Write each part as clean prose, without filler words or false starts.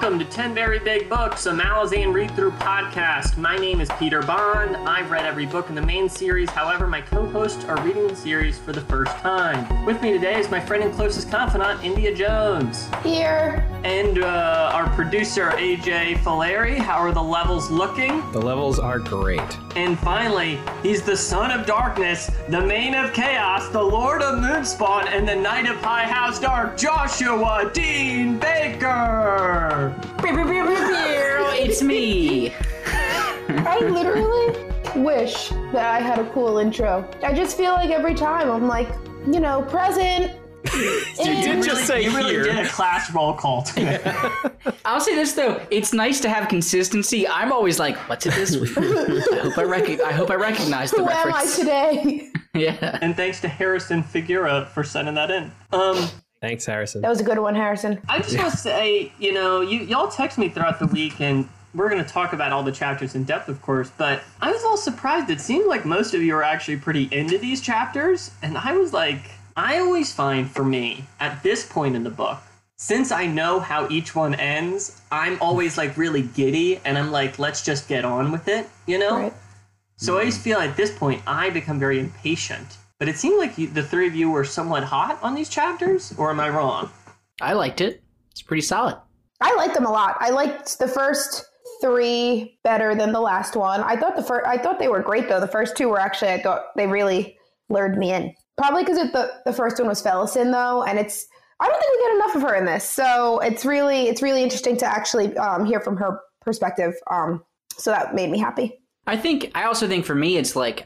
Welcome to 10 Very Big Books, a Malazan read-through podcast. My name is Peter Bond. I've read every book in the main series. However, my co-hosts are reading the series for the first time. With me today is my friend and closest confidant, India Jones. Here. And our producer, AJ Faleri. How are the levels looking? The levels are great. And finally, he's the son of darkness, the mane of chaos, the lord of Moonspawn, and the knight of High House Dark, Joshua Dean Baker! It's me. I literally wish that I had a cool intro. I just feel like every time I'm like, present. You really did a class roll call today. I'll say this though, it's nice to have consistency. I'm always like, what's it this week? I hope I recognize the Who reference. Who am I today? Yeah. And thanks to Harrison Figuera for sending that in. Thanks, Harrison. That was a good one, Harrison. I just want to say, y'all text me throughout the week, and we're going to talk about all the chapters in depth, of course, but I was all surprised. It seemed like most of you are actually pretty into these chapters, and I was like, I always find, for me, at this point in the book, since I know how each one ends, I'm always like really giddy, and I'm like, let's just get on with it, Right. So I always feel at this point, I become very impatient. But it seemed like the three of you were somewhat hot on these chapters, or am I wrong? I liked it. It's pretty solid. I liked them a lot. I liked the first three better than the last one. I thought they were great though. The first two were actually, I thought they really lured me in. Probably because the first one was Felicin though, and I don't think we get enough of her in this. So it's really interesting to actually hear from her perspective. So that made me happy. I also think for me, it's like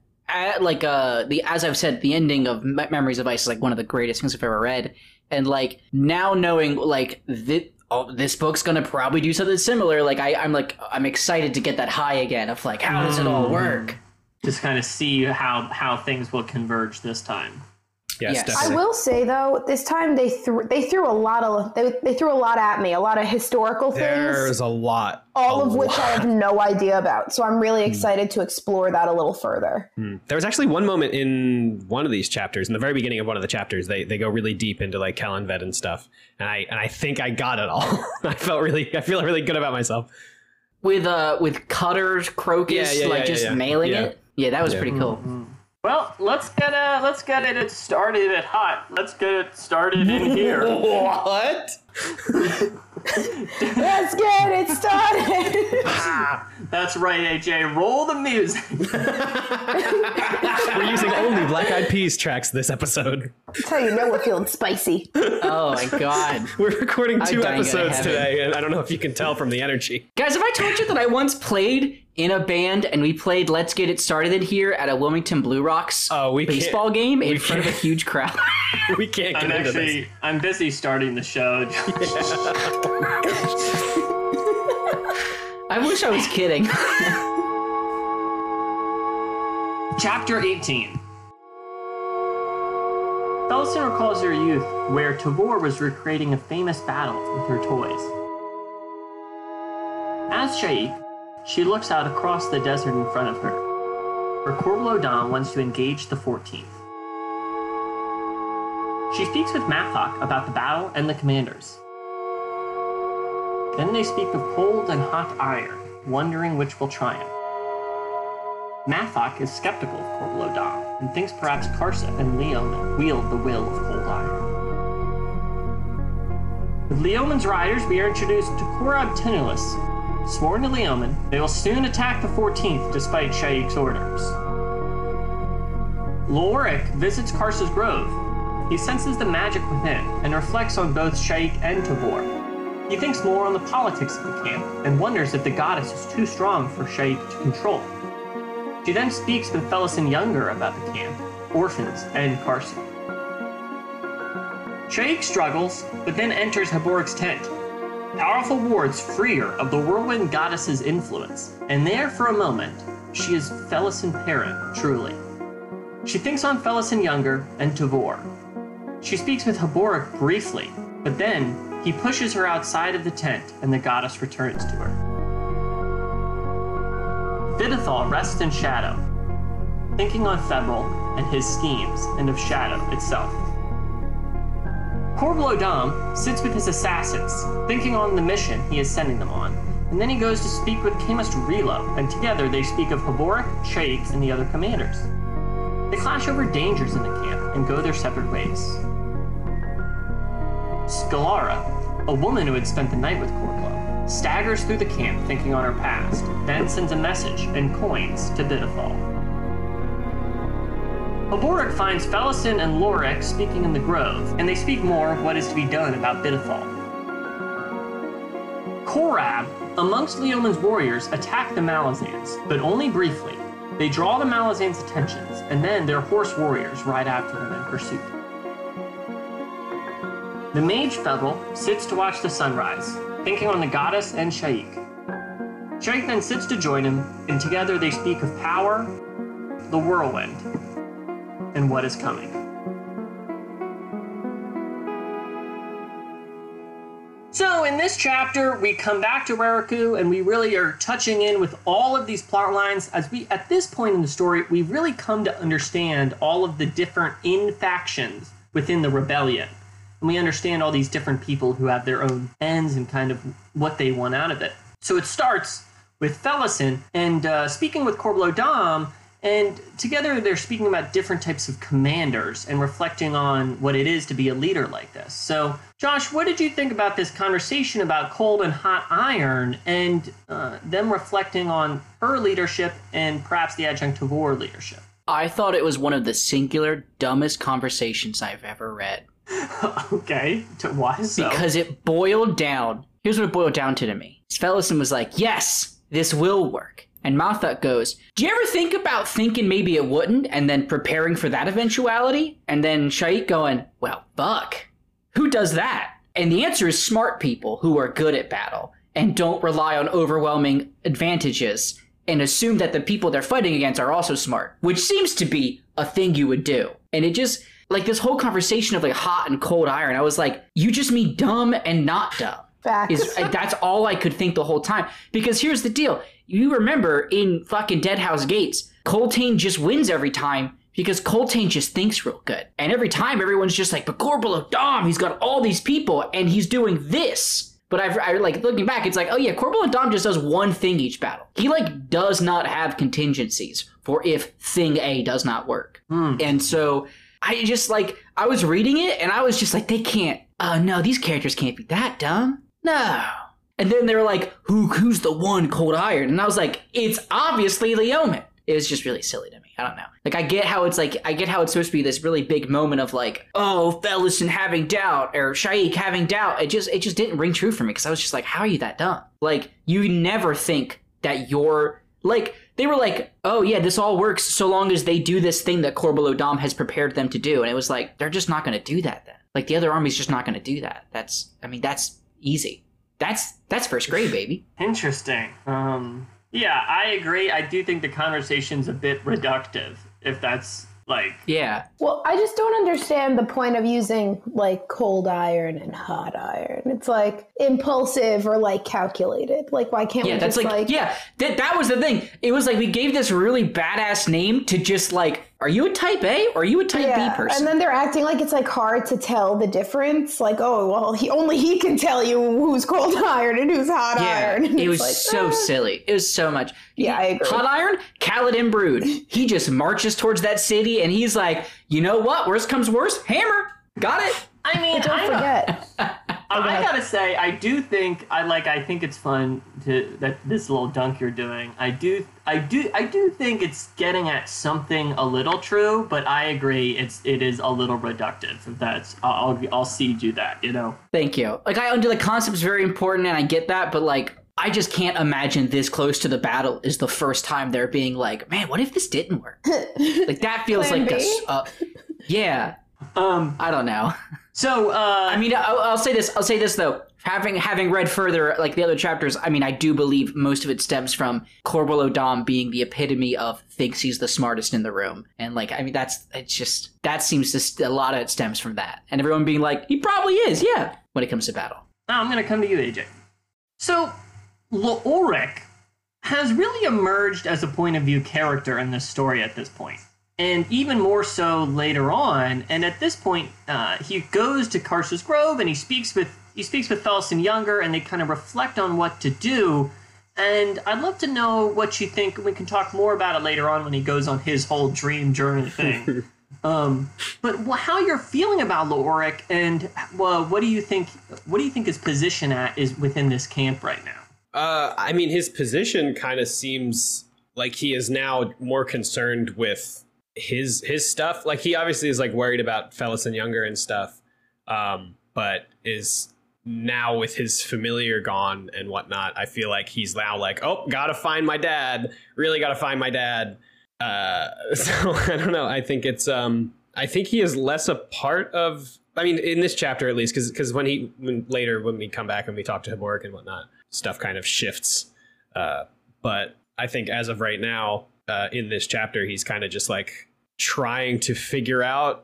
as I've said, the ending of Memories of Ice is like one of the greatest things I've ever read, and like now knowing like this book's gonna probably do something similar. Like I'm excited to get that high again of like how does it all work? Just kind of see how things will converge this time. Yes. Definitely. I will say though, this time they threw a lot at me, a lot of historical things. There's a lot. All of which I have no idea about. So I'm really excited to explore that a little further. There was actually one moment in one of these chapters, in the very beginning of one of the chapters, they go really deep into like Kellanved and stuff. And I think I got it all. I feel really good about myself. With Cutter's Crocus nailing it. Yeah, that was pretty cool. Well, let's get it started hot. Let's get it started in here. What? Let's get it started. That's right, AJ. Roll the music. We're using only Black Eyed Peas tracks this episode. That's how you know we're feeling spicy. Oh my god. We're recording two dying to episodes heaven. today, and I don't know if you can tell from the energy. Guys, have I told you that I once played in a band and we played Let's Get It Started in here at a Wilmington Blue Rocks baseball game in front of a huge crowd? We can't get into this. I'm busy starting the show. I wish I was kidding. Chapter 18. Felicin recalls her youth, where Tavor was recreating a famous battle with her toys. As Shaik, she looks out across the desert in front of her, where Corval O'Dam wants to engage the 14th. She speaks with Mathok about the battle and the commanders. Then they speak of cold and hot iron, wondering which will triumph. Mathok is skeptical of Corval O'Dam and thinks perhaps Karsa and Leoman wield the will of cold iron. With Leoman's riders, we are introduced to Korab Tinulus. Sworn to Leoman, they will soon attack the 14th despite Shaik's orders. Lorik visits Karsa's grove. He senses the magic within and reflects on both Shaik and Tavor. He thinks more on the politics of the camp and wonders if the goddess is too strong for Shaik to control. She then speaks with Felicin Younger about the camp, orphans, and Karsa. Shaik struggles, but then enters Haborg's tent. Powerful wards free her of the whirlwind goddess's influence, and there for a moment, she is Felicin Perrin, truly. She thinks on Felicin Younger and Tavor. She speaks with Haborg briefly, but then he pushes her outside of the tent and the goddess returns to her. Vidithal rests in shadow, thinking on Febril and his schemes and of shadow itself. Corbeau Dom sits with his assassins, thinking on the mission he is sending them on, and then he goes to speak with chemist Relo, and together they speak of Haborik, Shaik, and the other commanders. They clash over dangers in the camp and go their separate ways. Scalara, a woman who had spent the night with Corbeau, staggers through the camp thinking on her past, then sends a message and coins to Bidefall. Haborik finds Felison and Lorik speaking in the grove, and they speak more of what is to be done about Bidefall. Korab, amongst Leoman's warriors, attack the Malazans, but only briefly. They draw the Malazans' attentions, and then their horse warriors ride after them in pursuit. The mage Febel sits to watch the sunrise, thinking on the goddess and Shaik. Shaik then sits to join him, and together they speak of power, the whirlwind, and what is coming. So in this chapter, we come back to Raraku, and we really are touching in with all of these plot lines. As we, at this point in the story, we really come to understand all of the different factions within the rebellion. And we understand all these different people who have their own ends and kind of what they want out of it. So it starts with Felison and speaking with Corbeau Dom, and together they're speaking about different types of commanders and reflecting on what it is to be a leader like this. So, Josh, what did you think about this conversation about Cold and Hot Iron and them reflecting on her leadership and perhaps the Adjunct Tavor leadership? I thought it was one of the singular dumbest conversations I've ever read. Okay, why so? Because it boiled down. Here's what it boiled down to me. Felison was like, yes, this will work. And Malthut goes, do you ever think about thinking maybe it wouldn't and then preparing for that eventuality? And then Shaik going, well, fuck. Who does that? And the answer is smart people who are good at battle and don't rely on overwhelming advantages and assume that the people they're fighting against are also smart, which seems to be a thing you would do. And it just, like this whole conversation of like hot and cold iron, I was like, you just mean dumb and not dumb. Facts. That's all I could think the whole time. Because here's the deal. You remember in fucking Deadhouse Gates, Coltane just wins every time because Coltane just thinks real good. And every time everyone's just like, but Corbeau Dom, he's got all these people and he's doing this. But I like looking back, it's like, oh yeah, Corbeau Dom just does one thing each battle. He like does not have contingencies for if thing A does not work. And so I just like, I was reading it and I was just like, they can't, oh no, these characters can't be that dumb. No. And then they were like, who's the one Cold Iron? And I was like, it's obviously Leoman. It was just really silly to me. I don't know. Like, I get how it's supposed to be this really big moment of like, oh, Felison having doubt or Shaik having doubt. It just didn't ring true for me because I was just like, how are you that dumb? Like, you never think that you're like, they were like, oh yeah, this all works so long as they do this thing that Corbeau Dom has prepared them to do. And it was like, they're just not going to do that then. Like, the other army's just not going to do that. That's easy. That's first grade, baby. Interesting. Yeah, I agree. I do think the conversation's a bit reductive, if that's like... Yeah. Well, I just don't understand the point of using, like, cold iron and hot iron. It's, like, impulsive or, like, calculated. Like, why can't we that's just, like... Yeah, that was the thing. It was like we gave this really badass name to just, like, are you a type A or are you a type B person? And then they're acting like it's, like, hard to tell the difference. Like, oh, well, only he can tell you who's cold iron and who's hot iron. And it was like, so silly. It was so much. Yeah, I agree. Hot iron, Kaladin Brood. He just marches towards that city and he's like, you know what? Worst comes worst, hammer. Got it. I mean, But don't forget. I gotta say, I do think I think it's fun that this little dunk you're doing. I do think it's getting at something a little true, but I agree it is a little reductive. If that's I'll cede you that, you know. Thank you. Like, I under the concept is very important and I get that, but like I just can't imagine this close to the battle is the first time they're being like, man, what if this didn't work? Like, that feels Plan like B? yeah. I don't know. So I mean, I'll say this though. Having read further, like the other chapters, I mean, I do believe most of it stems from Corbeau Dom being the epitome of thinks he's the smartest in the room, and like, I mean, that seems to a lot of it stems from that, and everyone being like, he probably is, yeah, when it comes to battle. Now I'm gonna come to you, AJ. So Leoric has really emerged as a point of view character in this story at this point. and even more so later on. And at this point, he goes to Karsus Grove and he speaks with Felison Younger, and they kind of reflect on what to do. And I'd love to know what you think. We can talk more about it later on when he goes on his whole dream journey thing. But how you're feeling about Leoric, and what do you think his position is within this camp right now? I mean, his position kind of seems like he is now more concerned with his stuff. Like, he obviously is like worried about Felison Younger and stuff, but is now with his familiar gone and whatnot. I feel like he's now like, oh, gotta find my dad. Really gotta find my dad. So I don't know. I think it's I think he is less a part of. I mean, in this chapter at least, because when we come back and we talk to Haboric and whatnot, stuff kind of shifts. But I think as of right now, in this chapter, he's kind of just like trying to figure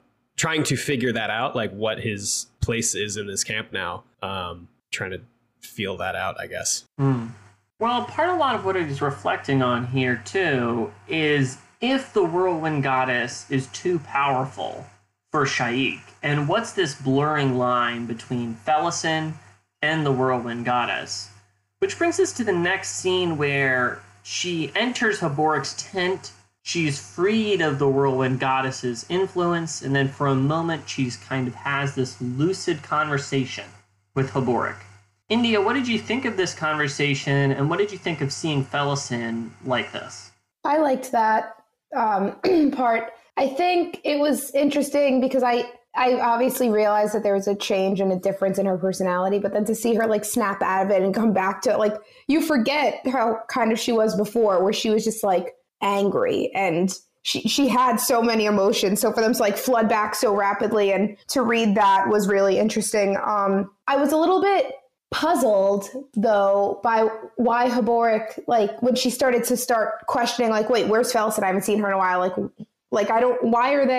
that out, like what his place is in this camp now. Trying to feel that out, I guess. Well, a lot of what he's reflecting on here too is if the Whirlwind Goddess is too powerful for Shaik, and what's this blurring line between Felison and the Whirlwind Goddess? Which brings us to the next scene where she enters Haboric's tent. She's freed of the Whirlwind Goddess's influence, and then for a moment she's kind of has this lucid conversation with Haboric. India, what did you think of this conversation, and what did you think of seeing Felison like this? I liked that part. I think it was interesting because I obviously realized that there was a change and a difference in her personality, but then to see her like snap out of it and come back to it, like, you forget how kind of she was before, where she was just like angry and she had so many emotions. So for them to like flood back so rapidly and to read that was really interesting. I was a little bit puzzled though by why Haboric, like when she started questioning, like, wait, where's Felison? I haven't seen her in a while. Like I don't, why are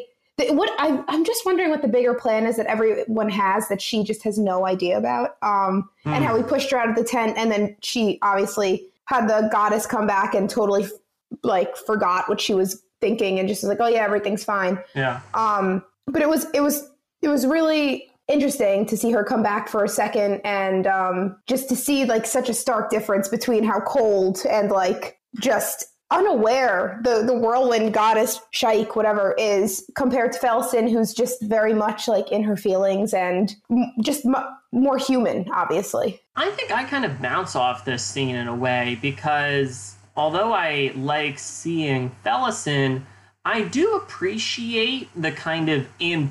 I'm just wondering what the bigger plan is that everyone has that she just has no idea about. And how we pushed her out of the tent, and then she obviously had the goddess come back and totally like forgot what she was thinking and just was like, oh yeah, everything's fine. Yeah. But it was really interesting to see her come back for a second, and just to see like such a stark difference between how cold and like just unaware the Whirlwind Goddess, Shaik, whatever, is, compared to Felison, who's just very much like in her feelings and just more human, obviously. I think I kind of bounce off this scene in a way, because although I like seeing Felison, I do appreciate the kind of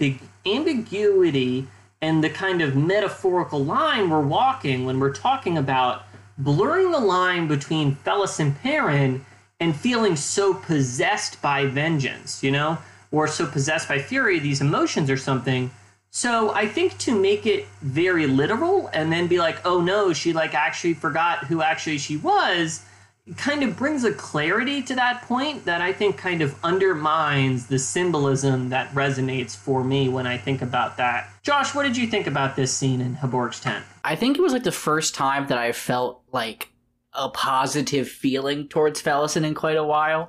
ambiguity and the kind of metaphorical line we're walking when we're talking about blurring the line between Felison Perrin and feeling so possessed by vengeance, or so possessed by fury, these emotions or something. So I think to make it very literal and then be like, oh no, she like actually forgot who actually she was, kind of brings a clarity to that point that I think kind of undermines the symbolism that resonates for me when I think about that. Josh, what did you think about this scene in Haboric's tent? I think it was like the first time that I felt like a positive feeling towards Felison in quite a while.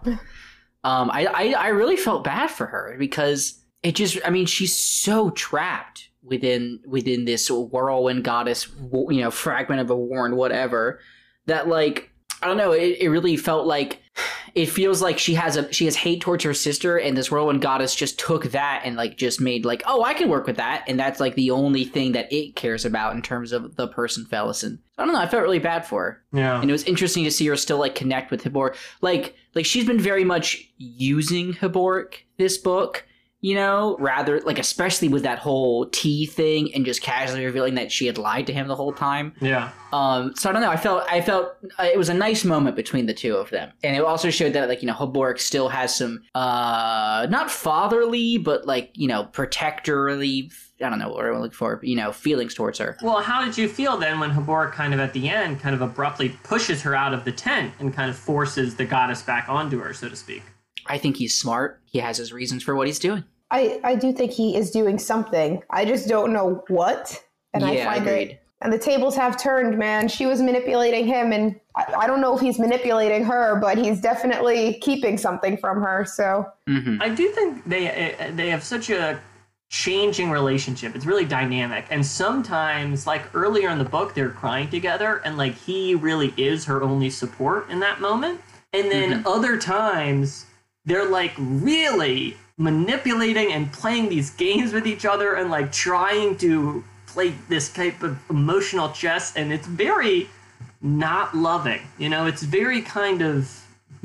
I really felt bad for her because she's so trapped within this Whirlwind Goddess, fragment of a warren, whatever, that like, I don't know, it really felt like, it feels like she has hate towards her sister, and this Whirlwind Goddess just took that and like just made like, oh, I can work with that, and that's like the only thing that it cares about in terms of the person Felison. So I don't know, I felt really bad for her. Yeah. And it was interesting to see her still like connect with Haboric. Like she's been very much using Haboric this book, rather like, especially with that whole tea thing and just casually revealing that she had lied to him the whole time. Yeah. So I don't know. I felt it was a nice moment between the two of them, and it also showed that like Haboric still has some not fatherly but like protectorly, I don't know what I'm looking for, feelings towards her. Well, how did you feel then when Haboric kind of at the end kind of abruptly pushes her out of the tent and kind of forces the goddess back onto her, so to speak? I think he's smart. He has his reasons for what he's doing. I do think he is doing something. I just don't know what. And yeah, I find agreed. it And the tables have turned, man. She was manipulating him, and I don't know if he's manipulating her, but he's definitely keeping something from her. So I do think they have such a changing relationship. It's really dynamic. And sometimes, like earlier in the book, they're crying together, and like he really is her only support in that moment. And then other times, they're like really manipulating and playing these games with each other and like trying to play this type of emotional chess, and it's very not loving. You know, it's very kind of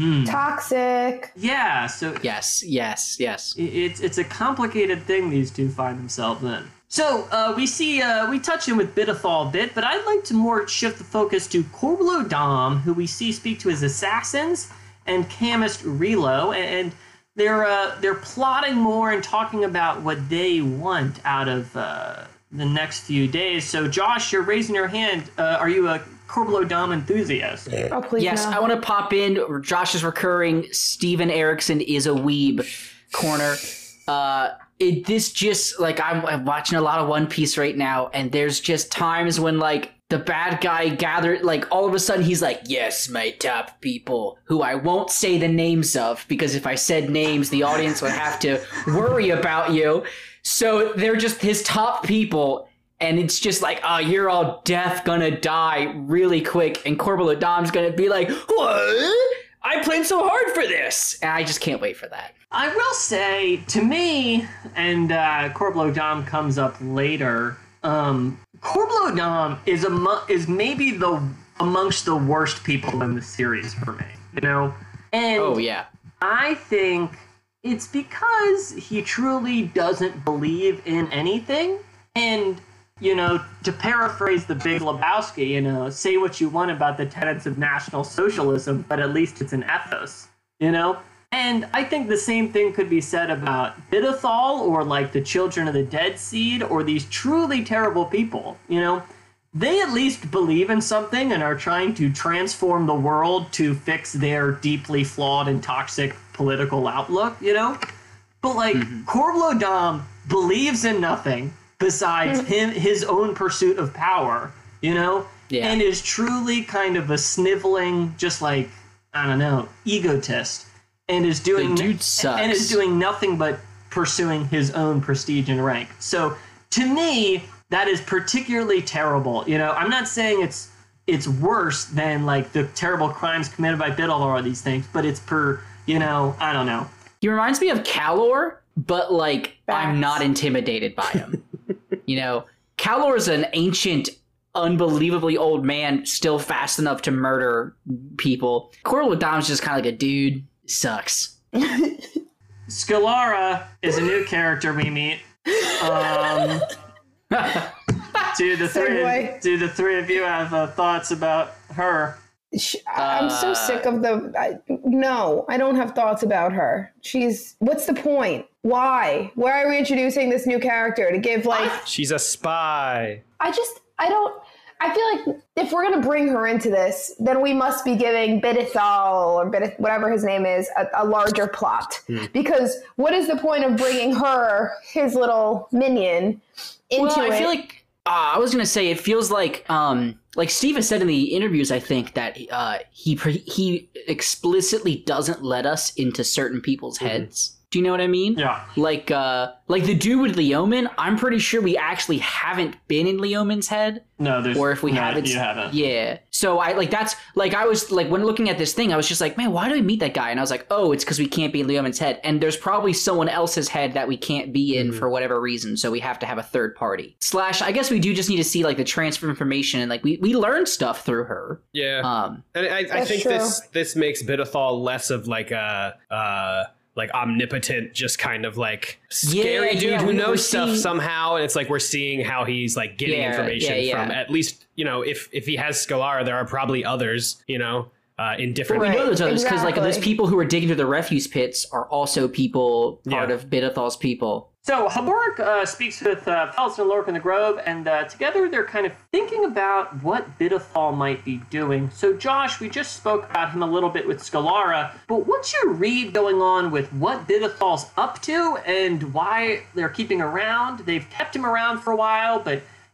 toxic. Yeah. So Yes. it's a complicated thing these two find themselves in. So we touch in with Bidethal a bit, but I'd like to more shift the focus to Corbulo Dom, who we see speak to his assassins, and Chemist Relo, and they're plotting more and talking about what they want out of the next few days. So, Josh, you're raising your hand. Are you a Corbulo Dom enthusiast? Oh, please Yes, no. I want to pop in Josh's recurring Steven Erickson is a weeb corner. This just, like, I'm watching a lot of One Piece right now, and there's just times when, like, the bad guy gathered, like, all of a sudden he's like, yes, my top people, who I won't say the names of, because if I said names, the audience would have to worry about you. So they're just his top people, and it's just like, oh, you're all gonna die really quick, and Corbulo Dom's gonna be like, what? I planned so hard for this! And I just can't wait for that. I will say, to me, and Corbulo Dom comes up later, Corbulo Dom is maybe amongst the worst people in the series for me, you know? And Oh, yeah. I think it's because he truly doesn't believe in anything. And, you know, to paraphrase the Big Lebowski, you know, say what you want about the tenets of National Socialism, but at least it's an ethos, you know? And I think the same thing could be said about Bidethal or like the Children of the Dead Seed or these truly terrible people, you know? They at least believe in something and are trying to transform the world to fix their deeply flawed and toxic political outlook, you know? But like Corbulo Dom believes in nothing besides his own pursuit of power, you know? Yeah. And is truly kind of a sniveling, just like, I don't know, egotist. And is doing The dude sucks. and is doing nothing but pursuing his own prestige and rank. So to me, that is particularly terrible. You know, I'm not saying it's worse than like the terrible crimes committed by Bidethal or these things, but it's you know, I don't know. He reminds me of Calor, but like I'm Facts. not intimidated by him. You know, Calor is an ancient, unbelievably old man, still fast enough to murder people. Corbulo Dom's just kind of like a dude. Sucks. Scalara is a new character we meet. Do the three of you have thoughts about her? I'm so sick of no, I don't have thoughts about her. What's the point? Why are we introducing this new character to give like, She's a spy. I feel like if we're going to bring her into this, then we must be giving Bidethal or whatever his name is a larger plot. Because what is the point of bringing her, his little minion, into it? I feel like I was gonna say it feels like Steve has said in the interviews, I think that he explicitly doesn't let us into certain people's heads. Do you know what I mean? Yeah. Like the dude with Leoman, I'm pretty sure we actually haven't been in Leoman's head. No, Or if we haven't. You haven't. Yeah. So I was like, when looking at this thing, I was just like, man, why do we meet that guy? And I was like, oh, it's because we can't be in Leoman's head. And there's probably someone else's head that we can't be in for whatever reason. So we have to have a third party. / I guess we do just need to see like the transfer information, and like we learn stuff through her. Yeah. And I think true. this makes Bidethal less of like a like omnipotent, just kind of like scary dude who we're knows stuff seeing- somehow, and it's like we're seeing how he's like getting information from at least, you know, if he has Scalara, there are probably others, you know, in different. We know those others because like exactly. those people who are digging through the refuse pits are also people part of Bidethal's people. So Haborg speaks with Felix and Lork in the Grove, and together they're kind of thinking about what Bidethal might be doing. So Josh, we just spoke about him a little bit with Scalara, but what's your read going on with what Bidethal's up to and why they're keeping around? They've kept him around for a while, but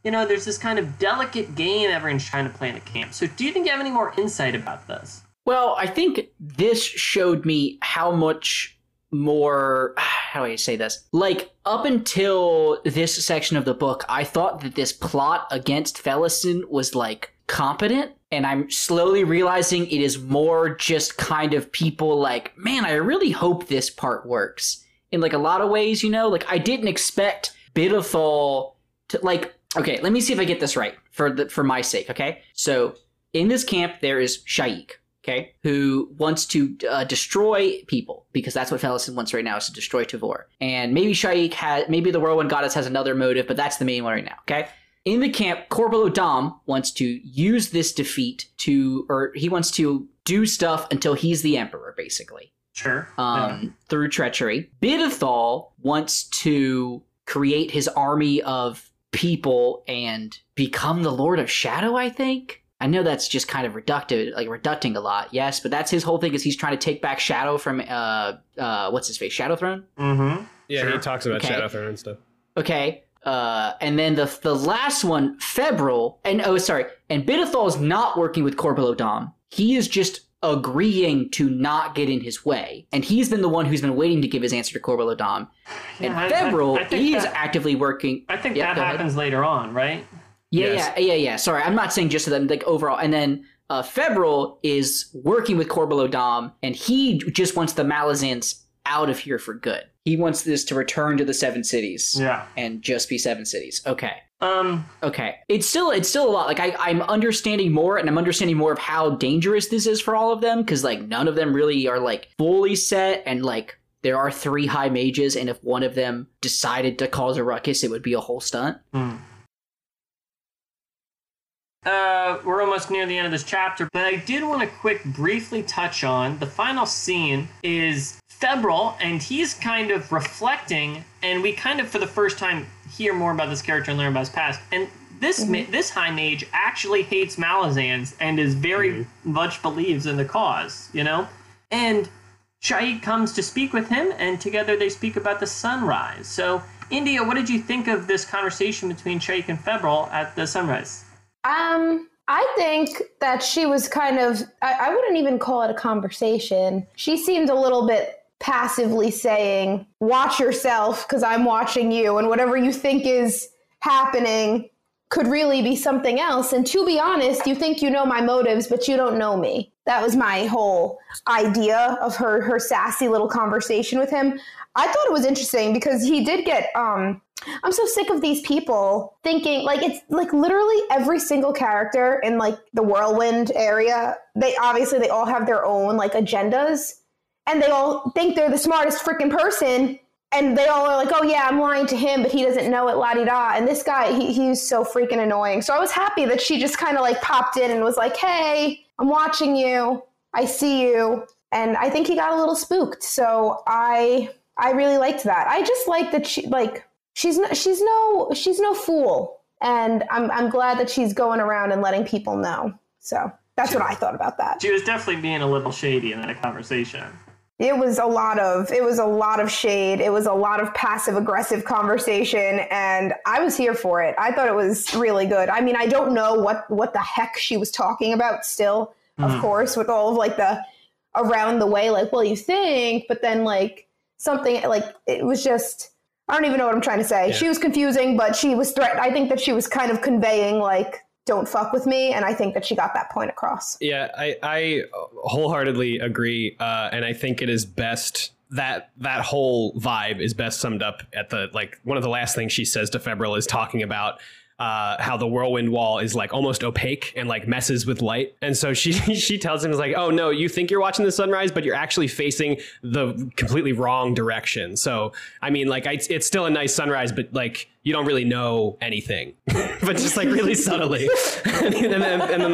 there's this kind of delicate game everyone's trying to play in the camp. So do you think you have any more insight about this? Well, I think this showed me how much more, how do I say this? Like, up until this section of the book, I thought that this plot against Felison was, like, competent. And I'm slowly realizing it is more just kind of people like, man, I really hope this part works. In, like, a lot of ways, Like, I didn't expect Bidethal to, like, okay, let me see if I get this right for my sake, okay? So, in this camp, there is Shaik. Okay, who wants to destroy people, because that's what Felison wants right now, is to destroy Tavor. And maybe maybe the Whirlwind Goddess has another motive, but that's the main one right now, okay? In the camp, Corporal Odam wants to use this defeat he wants to do stuff until he's the Emperor, basically. Sure. Through treachery. Bidethal wants to create his army of people and become the Lord of Shadow, I think. I know that's just kind of reducting a lot, yes, but that's his whole thing, is he's trying to take back Shadow from, what's his face, Shadowthrone? Mm-hmm. Yeah, sure. He talks about Shadowthrone and stuff. Okay, and then the last one, Febrile, and Bidethal is not working with Corporal Odam. He is just agreeing to not get in his way, and he's been the one who's been waiting to give his answer to Corporal Odam. And Febrile is actively working. I think that happens later on, right? Yeah. Sorry, I'm not saying just to them, like, overall. And then Febrile is working with Corporal Odam, and he just wants the Malazans out of here for good. He wants this to return to the Seven Cities. Yeah. And just be Seven Cities. Okay. Okay. It's still a lot. Like, I'm understanding more, and I'm understanding more of how dangerous this is for all of them, because, like, none of them really are, like, fully set, and, like, there are 3 high mages, and if one of them decided to cause a ruckus, it would be a whole stunt. We're almost near the end of this chapter, but I did want to briefly touch on the final scene is Febrile, and he's kind of reflecting, and we kind of, for the first time, hear more about this character and learn about his past. And this High Mage actually hates Malazans and is very much believes in the cause, And Shaik comes to speak with him, and together they speak about the sunrise. So, India, what did you think of this conversation between Shaik and Febrile at the sunrise? I think that she was kind of, I wouldn't even call it a conversation. She seemed a little bit passively saying, watch yourself because I'm watching you, and whatever you think is happening could really be something else. And to be honest, you think you know my motives, but you don't know me. That was my whole idea of her sassy little conversation with him. I thought it was interesting because he did get, I'm so sick of these people thinking, like, it's like literally every single character in, like, the Whirlwind area, they all have their own, like, agendas, and they all think they're the smartest freaking person, and they all are like, oh yeah, I'm lying to him, but he doesn't know it, la-di-da. And this guy, he's so freaking annoying. So I was happy that she just kind of, like, popped in and was like, hey, I'm watching you, I see you, and I think he got a little spooked. So I really liked that. I just like that she's no fool, and I'm glad that she's going around and letting people know. So that's what I thought about that. She was definitely being a little shady in that conversation. It was a lot of shade. It was a lot of passive aggressive conversation, and I was here for it. I thought it was really good. I mean, I don't know what the heck she was talking about still, of course, with all of, like, the around the way, like, well, you think, but then, like, something, like, it was just, I don't even know what I'm trying to say. Yeah. She was confusing, but she was I think that she was kind of conveying, like, don't fuck with me, and I think that she got that point across. Yeah, I wholeheartedly agree, and I think it is best that whole vibe is best summed up at the, like, one of the last things she says to Febrile is talking about how the whirlwind wall is, like, almost opaque and, like, messes with light. And so she tells him, is like, oh no, you think you're watching the sunrise, but you're actually facing the completely wrong direction. So, I mean, like, it's still a nice sunrise, but, like, you don't really know anything, but just, like, really subtly. and then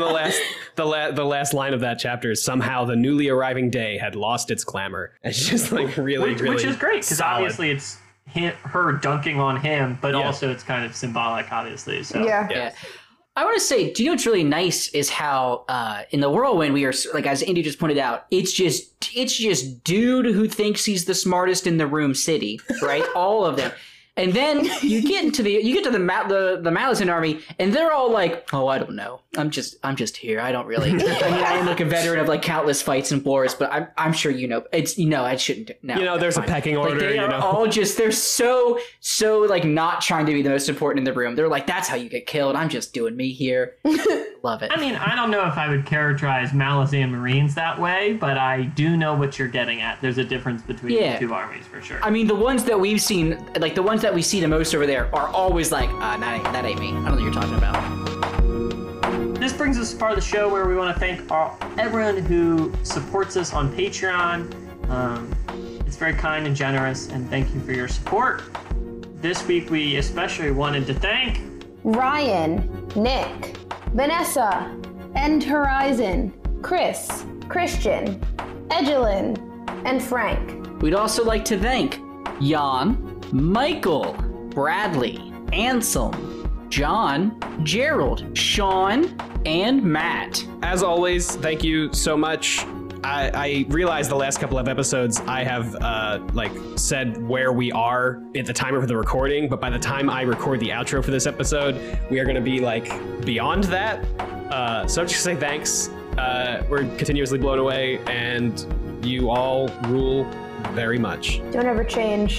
the last line of that chapter is, somehow the newly arriving day had lost its clamor. It's just, like, really, which is great, because obviously it's her dunking on him, but also it's kind of symbolic, obviously. So yeah. I want to say, do you know what's really nice is how in the Whirlwind we are, like, as Indy just pointed out, it's just dude who thinks he's the smartest in the room city, right? All of them. And then you get to the Malazan army, and they're all like, "Oh, I don't know. I'm just here. I don't really. I mean, I am like a veteran of like countless fights and wars, but I'm sure you know. It's I shouldn't. No, there's fine. a pecking order. Like, they are all just they're so like not trying to be the most important in the room. They're like, that's how you get killed. I'm just doing me here. Love it. I mean, I don't know if I would characterize Malazan Marines that way, but I do know what you're getting at. There's a difference between the two armies for sure. I mean, the ones that we've seen, like the ones that we see the most over there, are always like, that ain't me. I don't know what you're talking about. This brings us to part of the show where we want to thank everyone who supports us on Patreon. It's very kind and generous, and thank you for your support. This week, we especially wanted to thank Ryan, Nick, Vanessa, End Horizon, Chris, Christian, Egelin, and Frank. We'd also like to thank Jan, Michael, Bradley, Anselm, John, Gerald, Sean, and Matt. As always, thank you so much. I realized the last couple of episodes I have said where we are at the time of the recording, but by the time I record the outro for this episode, we are going to be like beyond that. So I'm just gonna say thanks. We're continuously blown away, and you all rule very much. Don't ever change.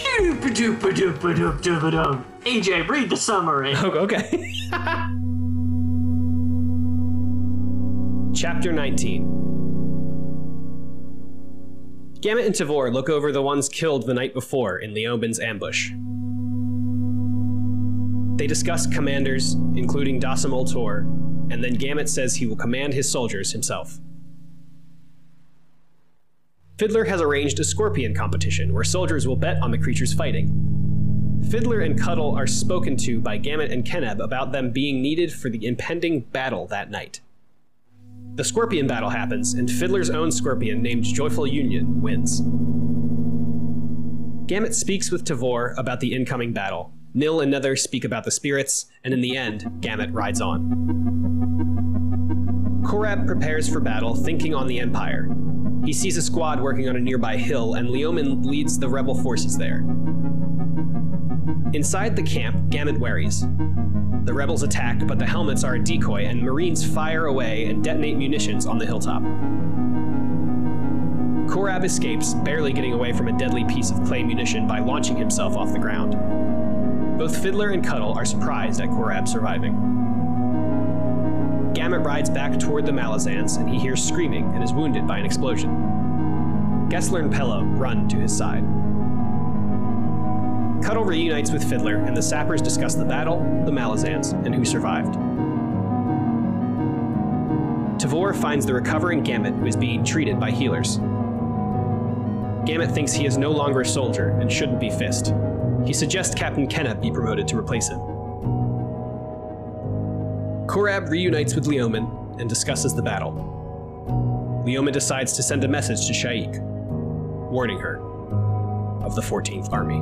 AJ, read the summary. Okay. Chapter 19. Gamut and Tavor look over the ones killed the night before in Leomin's ambush. They discuss commanders, including Dasim Ultor, and then Gamut says he will command his soldiers himself. Fiddler has arranged a scorpion competition where soldiers will bet on the creatures fighting. Fiddler and Cuddle are spoken to by Gamut and Keneb about them being needed for the impending battle that night. The scorpion battle happens, and Fiddler's own scorpion, named Joyful Union, wins. Gamut speaks with Tavor about the incoming battle. Nil and Nether speak about the spirits, and in the end, Gamut rides on. Korab prepares for battle, thinking on the Empire. He sees a squad working on a nearby hill, and Leomin leads the rebel forces there. Inside the camp, Gamut worries. The rebels attack, but the helmets are a decoy, and Marines fire away and detonate munitions on the hilltop. Korab escapes, barely getting away from a deadly piece of clay munition by launching himself off the ground. Both Fiddler and Cuddle are surprised at Korab surviving. Gamut rides back toward the Malazans, and he hears screaming and is wounded by an explosion. Gessler and Pello run to his side. Cuddle reunites with Fiddler, and the sappers discuss the battle, the Malazans, and who survived. Tavor finds the recovering Gamut, who is being treated by healers. Gamut thinks he is no longer a soldier and shouldn't be Fist. He suggests Captain Keneb be promoted to replace him. Korab reunites with Leomin and discusses the battle. Leomin decides to send a message to Shaik, warning her of the 14th Army.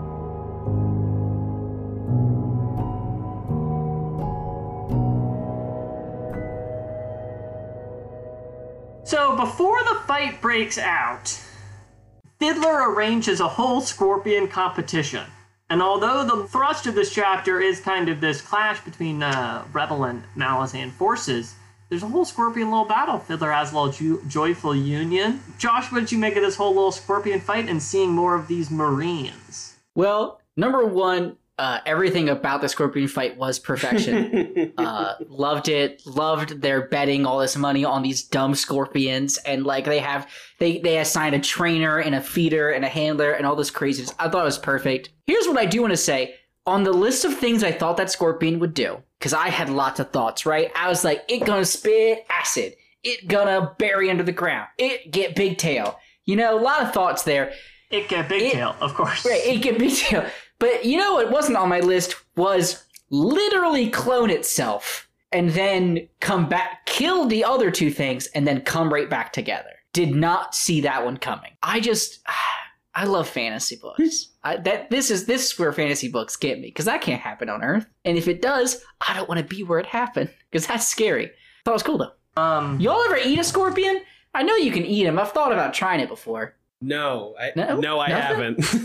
So before the fight breaks out, Fiddler arranges a whole scorpion competition. And although the thrust of this chapter is kind of this clash between Rebel and Malazan forces, there's a whole scorpion little battle. Fiddler has a little joyful union. Josh, what did you make of this whole little scorpion fight and seeing more of these Marines? Well, number one, everything about the scorpion fight was perfection. Loved it. Loved their betting all this money on these dumb scorpions, and like they assigned a trainer and a feeder and a handler and all this craziness. I thought it was perfect. Here's what I do want to say. On the list of things I thought that scorpion would do, because I had lots of thoughts, right? I was like, it gonna spit acid. It gonna bury under the ground. It get big tail. You know, a lot of thoughts there. It get big tail, of course. Right, it get big tail. But you know what wasn't on my list was literally clone itself and then come back, kill the other two things, and then come right back together. Did not see that one coming. I love fantasy books. This is where fantasy books get me, because that can't happen on Earth. And if it does, I don't want to be where it happened, because that's scary. I thought it was cool though. Y'all ever eat a scorpion? I know you can eat them. I've thought about trying it before. No, I haven't.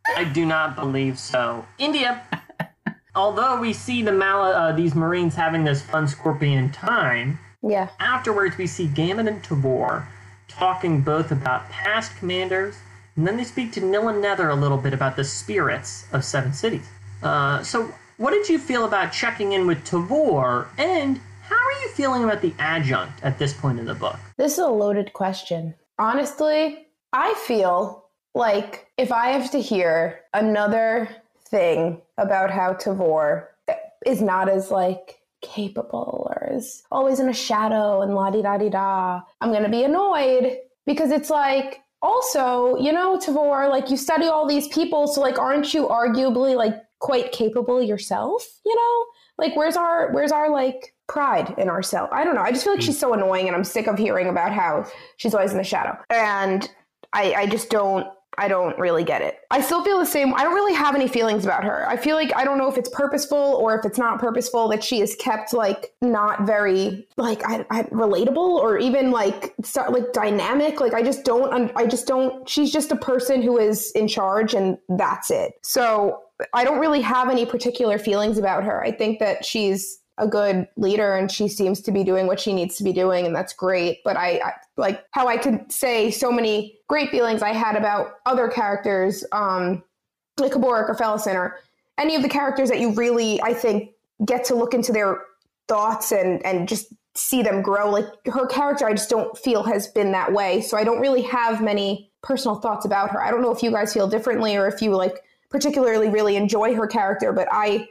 I do not believe so. India. Although we see these Marines having this fun Scorpion time, Yeah. afterwards we see Gambit and Tavor talking both about past commanders, and then they speak to Nil and Nether a little bit about the spirits of Seven Cities. So what did you feel about checking in with Tavor, and how are you feeling about the adjunct at this point in the book? This is a loaded question. Honestly, I feel like if I have to hear another thing about how Tavor is not as like capable or is always in a shadow and la-di-da-di-da, I'm going to be annoyed because it's like, also, you know, Tavor, like you study all these people, so like aren't you arguably like quite capable yourself, you know? Like where's our like pride in ourselves? I don't know. I just feel like she's so annoying and I'm sick of hearing about how she's always in the shadow. And I just don't really get it. I still feel the same. I don't really have any feelings about her. I feel like I don't know if it's purposeful or if it's not purposeful that she is kept like not very like I relatable or even like dynamic. Like I just don't. She's just a person who is in charge and that's it. So I don't really have any particular feelings about her. I think that she's a good leader and she seems to be doing what she needs to be doing and that's great. But I like how I could say so many great feelings I had about other characters, like K'Borok or Felison or any of the characters that you really, I think, get to look into their thoughts and just see them grow. Like her character, I just don't feel has been that way. So I don't really have many personal thoughts about her. I don't know if you guys feel differently or if you like particularly really enjoy her character, but I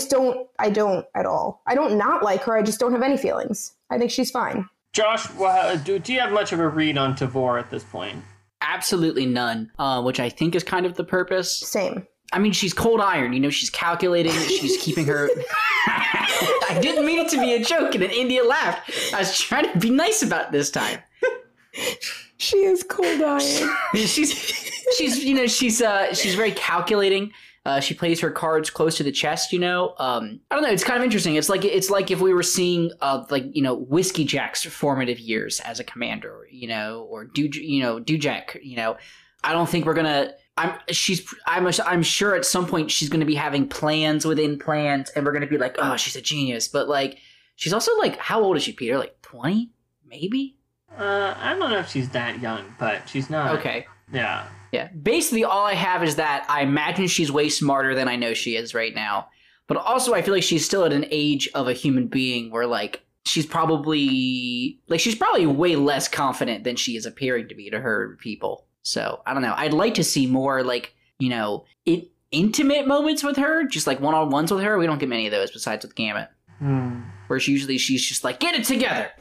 don't at all. I don't not like her. I just don't have any feelings. I think she's fine. Josh, do you have much of a read on Tavor at this point? Absolutely none, which I think is kind of the purpose. Same. I mean, she's cold iron, you know, she's calculating, she's keeping her... I didn't mean it to be a joke, and then India laughed. I was trying to be nice about this time. She is cold iron. she's very calculating. She plays her cards close to the chest, you know. I don't know. It's kind of interesting. It's like if we were seeing Whiskey Jack's formative years as a commander, you know, or Dujek, you know. I don't think we're gonna. I'm sure at some point she's gonna be having plans within plans, and we're gonna be like, oh, she's a genius. But like, she's also like, how old is she, Peter? Like 20, maybe. I don't know if she's that young, but she's not. Okay. Yeah. Yeah, basically all I have is that I imagine she's way smarter than I know she is right now. But also I feel like she's still at an age of a human being where like she's probably way less confident than she is appearing to be to her people. So, I don't know. I'd like to see more like, you know, intimate moments with her, just like one-on-ones with her. We don't get many of those besides with Gambit. Where she's just like, get it together.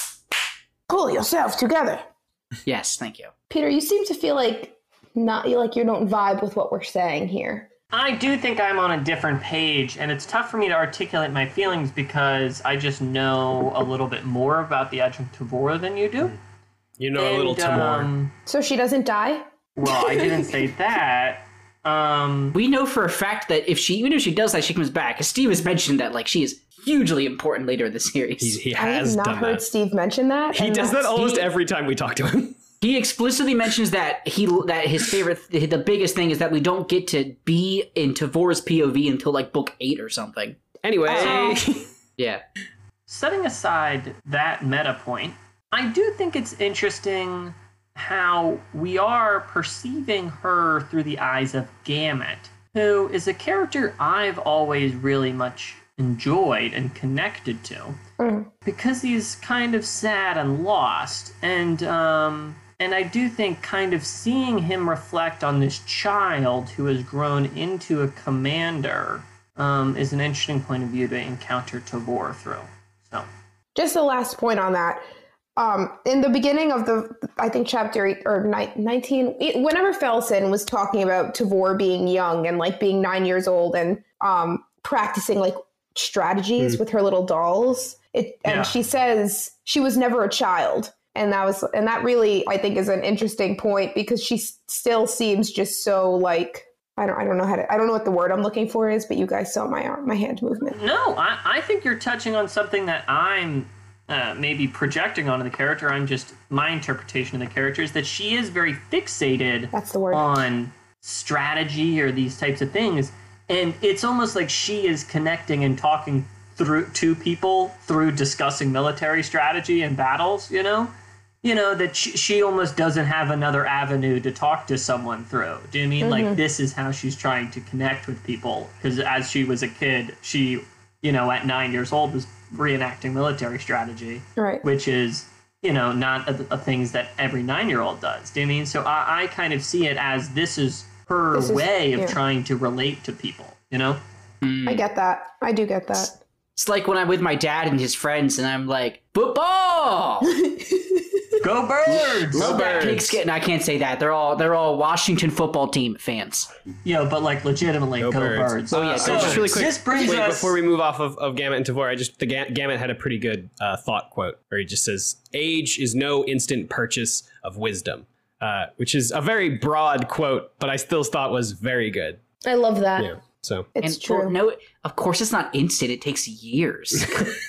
Pull yourself together. Yes, thank you. Peter, you seem to feel like you don't vibe with what we're saying here. I do think I'm on a different page, and it's tough for me to articulate my feelings because I just know a little bit more about the adjunct Tavor than you do. You know a little Tavor. So she doesn't die? Well, I didn't say that. We know for a fact that even if she does die, she comes back. Because Steve has mentioned that like she is hugely important later in the series. He I has have not done heard that. Steve mention that. He does that almost every time we talk to him. He explicitly mentions that his favorite, the biggest thing is that we don't get to be in Tavor's POV until like book 8 or something. Anyway. Yeah. Setting aside that meta point, I do think it's interesting how we are perceiving her through the eyes of Gambit, who is a character I've always really much enjoyed and connected to, because he's kind of sad and lost, and I do think kind of seeing him reflect on this child who has grown into a commander is an interesting point of view to encounter Tavor through. So, just the last point on that. In the beginning of I think chapter 8 or 19, whenever Felson was talking about Tavor being young and like being 9 years old and practicing like strategies with her little dolls, she says she was never a child. And that really, I think, is an interesting point because she still seems just so like, I don't know what the word I'm looking for is, but you guys saw my hand movement. No, I think you're touching on something that I'm maybe projecting onto the character. My interpretation of the character is that she is very fixated That's the word. on strategy or these types of things. And it's almost like she is connecting and talking through to people through discussing military strategy and battles, that she almost doesn't have another avenue to talk to someone through. Do you mean like this is how she's trying to connect with people? Because as she was a kid, she, at 9 years old was reenacting military strategy, Right. which is, not a things that every 9-year-old does. Do you mean? So I kind of see it as this is her way of trying to relate to people, I get that. I do get that. It's like when I'm with my dad and his friends, and I'm like, football. Go Birds! Love that pigskin. I can't say that. They're all Washington football team fans. But like legitimately, go Birds. Oh yeah. So just really quick, This brings us before we move off of Gamut and Tavor, Gamut had a pretty good thought quote where he just says, "Age is no instant purchase of wisdom," which is a very broad quote, but I still thought was very good. I love that. Yeah. So It's true. No, of course it's not instant. It takes years.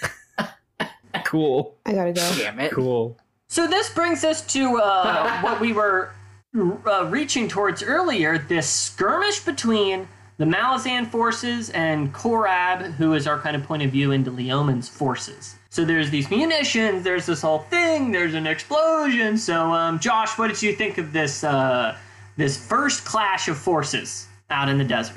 cool. I gotta go. Damn it. Cool. So this brings us to what we were reaching towards earlier, this skirmish between the Malazan forces and Korab, who is our kind of point of view into Leoman's forces. So there's these munitions, there's this whole thing, there's an explosion. So Josh, what did you think of this this first clash of forces out in the desert?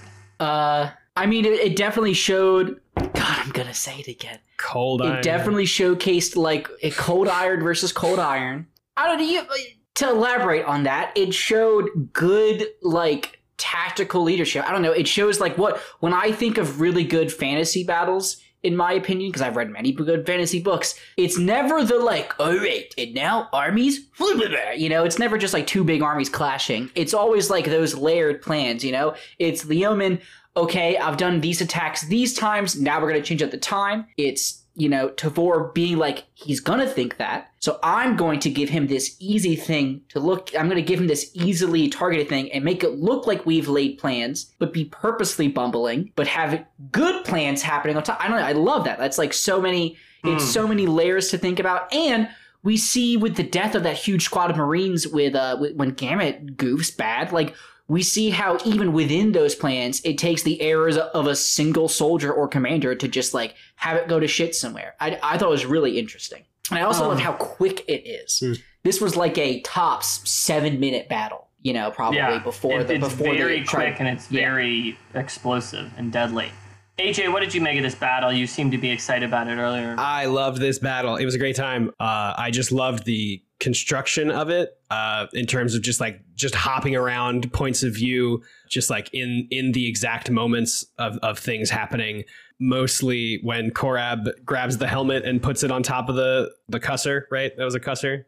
I mean, it definitely showed. God, I'm gonna say it again. Cold iron. It definitely showcased like a cold iron versus cold iron. I don't know. To elaborate on that, it showed good like tactical leadership. I don't know. It shows like when I think of really good fantasy battles, in my opinion, because I've read many good fantasy books, it's never the like, all right, and now armies, it's never just like two big armies clashing. It's always like those layered plans, It's Leoman, okay, I've done these attacks these times, now we're going to change up the time. It's, Tavor being like, he's going to think that, so I'm going to give him this easy thing to look, I'm going to give him this easily targeted thing and make it look like we've laid plans, but be purposely bumbling, but have good plans happening on top. I don't know, I love that. That's like so many, it's so many layers to think about, and we see with the death of that huge squad of Marines with when Gamut goofs bad, like, we see how even within those plans, it takes the errors of a single soldier or commander to just like have it go to shit somewhere. I thought it was really interesting. And I also love how quick it is. This was like a tops 7-minute battle, probably before it's very they quick and it's very explosive and deadly. AJ, what did you make of this battle? You seemed to be excited about it earlier. I loved this battle. It was a great time. I just loved the construction of it in terms of just hopping around points of view, just like in the exact moments of things happening. Mostly when Korab grabs the helmet and puts it on top of the cusser, right? That was a cusser.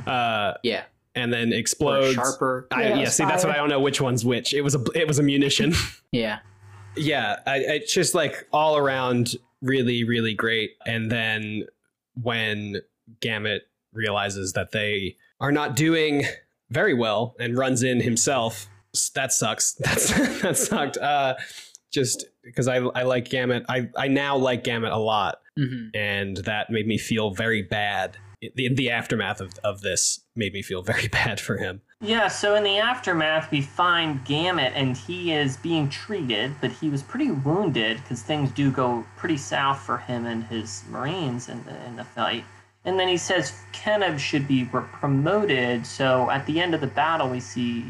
Yeah. And then explodes. Or sharper. See, that's what I don't know which one's which. It was a munition. Yeah. Yeah, it's just like all around really, really great. And then when Gamut realizes that they are not doing very well and runs in himself, that sucks. That sucked. Just because I like Gamut. I now like Gamut a lot. And that made me feel very bad. The aftermath of this made me feel very bad for him. Yeah, so in the aftermath, we find Gamut, and he is being treated, but he was pretty wounded because things do go pretty south for him and his Marines in the fight. And then he says Keneb should be promoted. So at the end of the battle, we see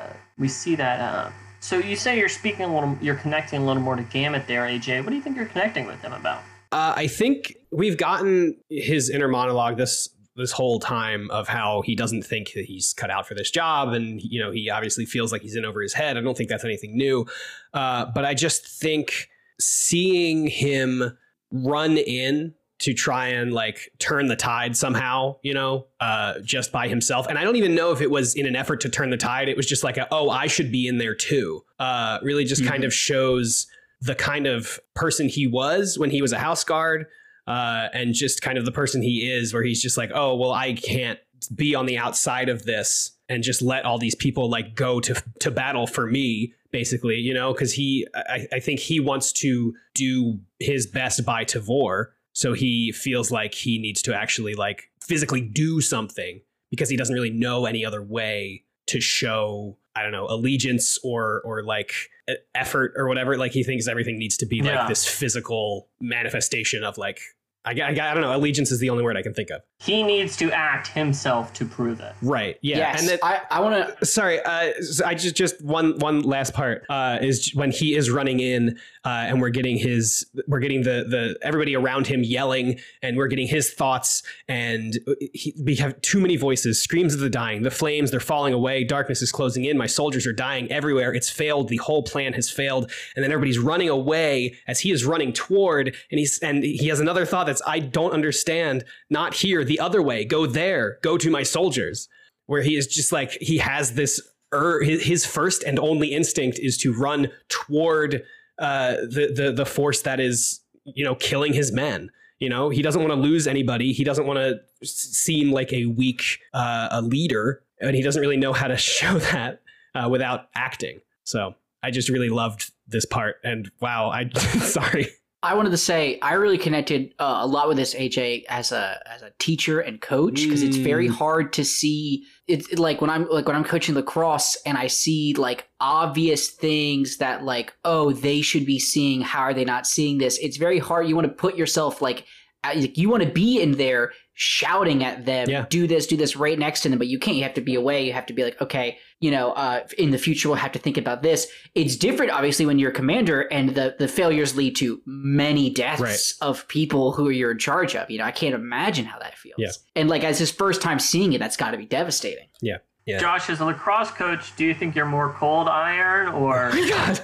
that. So you say you're connecting a little more to Gamut there, AJ. What do you think you're connecting with him about? I think we've gotten his inner monologue this whole time of how he doesn't think that he's cut out for this job. And, he obviously feels like he's in over his head. I don't think that's anything new. But I just think seeing him run in to try and like turn the tide somehow, just by himself. And I don't even know if it was in an effort to turn the tide. It was just like, I should be in there too. Really just kind of shows the kind of person he was when he was a house guard. And just kind of the person he is, where he's just like, oh, well, I can't be on the outside of this and just let all these people like go to battle for me, basically, because I think he wants to do his best by Tavor. So he feels like he needs to actually like physically do something because he doesn't really know any other way to show, I don't know, allegiance or like effort or whatever. Like he thinks everything needs to be like this physical manifestation of like, I don't know. Allegiance is the only word I can think of. He needs to act himself to prove it. Right. Yeah. Yes, And then, I want to. sorry. I just one last part is when he is running in and we're getting the everybody around him yelling, and we're getting his thoughts, and we have too many voices, screams of the dying, the flames, they're falling away, darkness is closing in, my soldiers are dying everywhere, it's failed, the whole plan has failed, and then everybody's running away as he is running toward, and he has another thought that's, I don't understand, not here, the other way, go there, go to my soldiers, where he is just like, he has this his first and only instinct is to run toward the force that is, you know, killing his men. You know, he doesn't want to lose anybody. He doesn't want to seem like a weak a leader, and he doesn't really know how to show that without acting. So I just really loved this part. And wow, sorry. I wanted to say I really connected a lot with this, AJ, as a teacher and coach, because it's very hard to see it like when I'm coaching lacrosse and I see like obvious things that like, oh, they should be seeing. How are they not seeing this? It's very hard. You want to put yourself like you want to be in there shouting at them, do this right next to them, but you can't. You have to be away. You have to be like, okay, you know, in the future, we'll have to think about this. It's different, obviously, when you're a commander and the failures lead to many deaths of people who you're in charge of. You know, I can't imagine how that feels. Yeah. And like, as his first time seeing it, that's got to be devastating. Yeah. Yeah. Josh, as a lacrosse coach, do you think you're more cold iron or? Oh my God.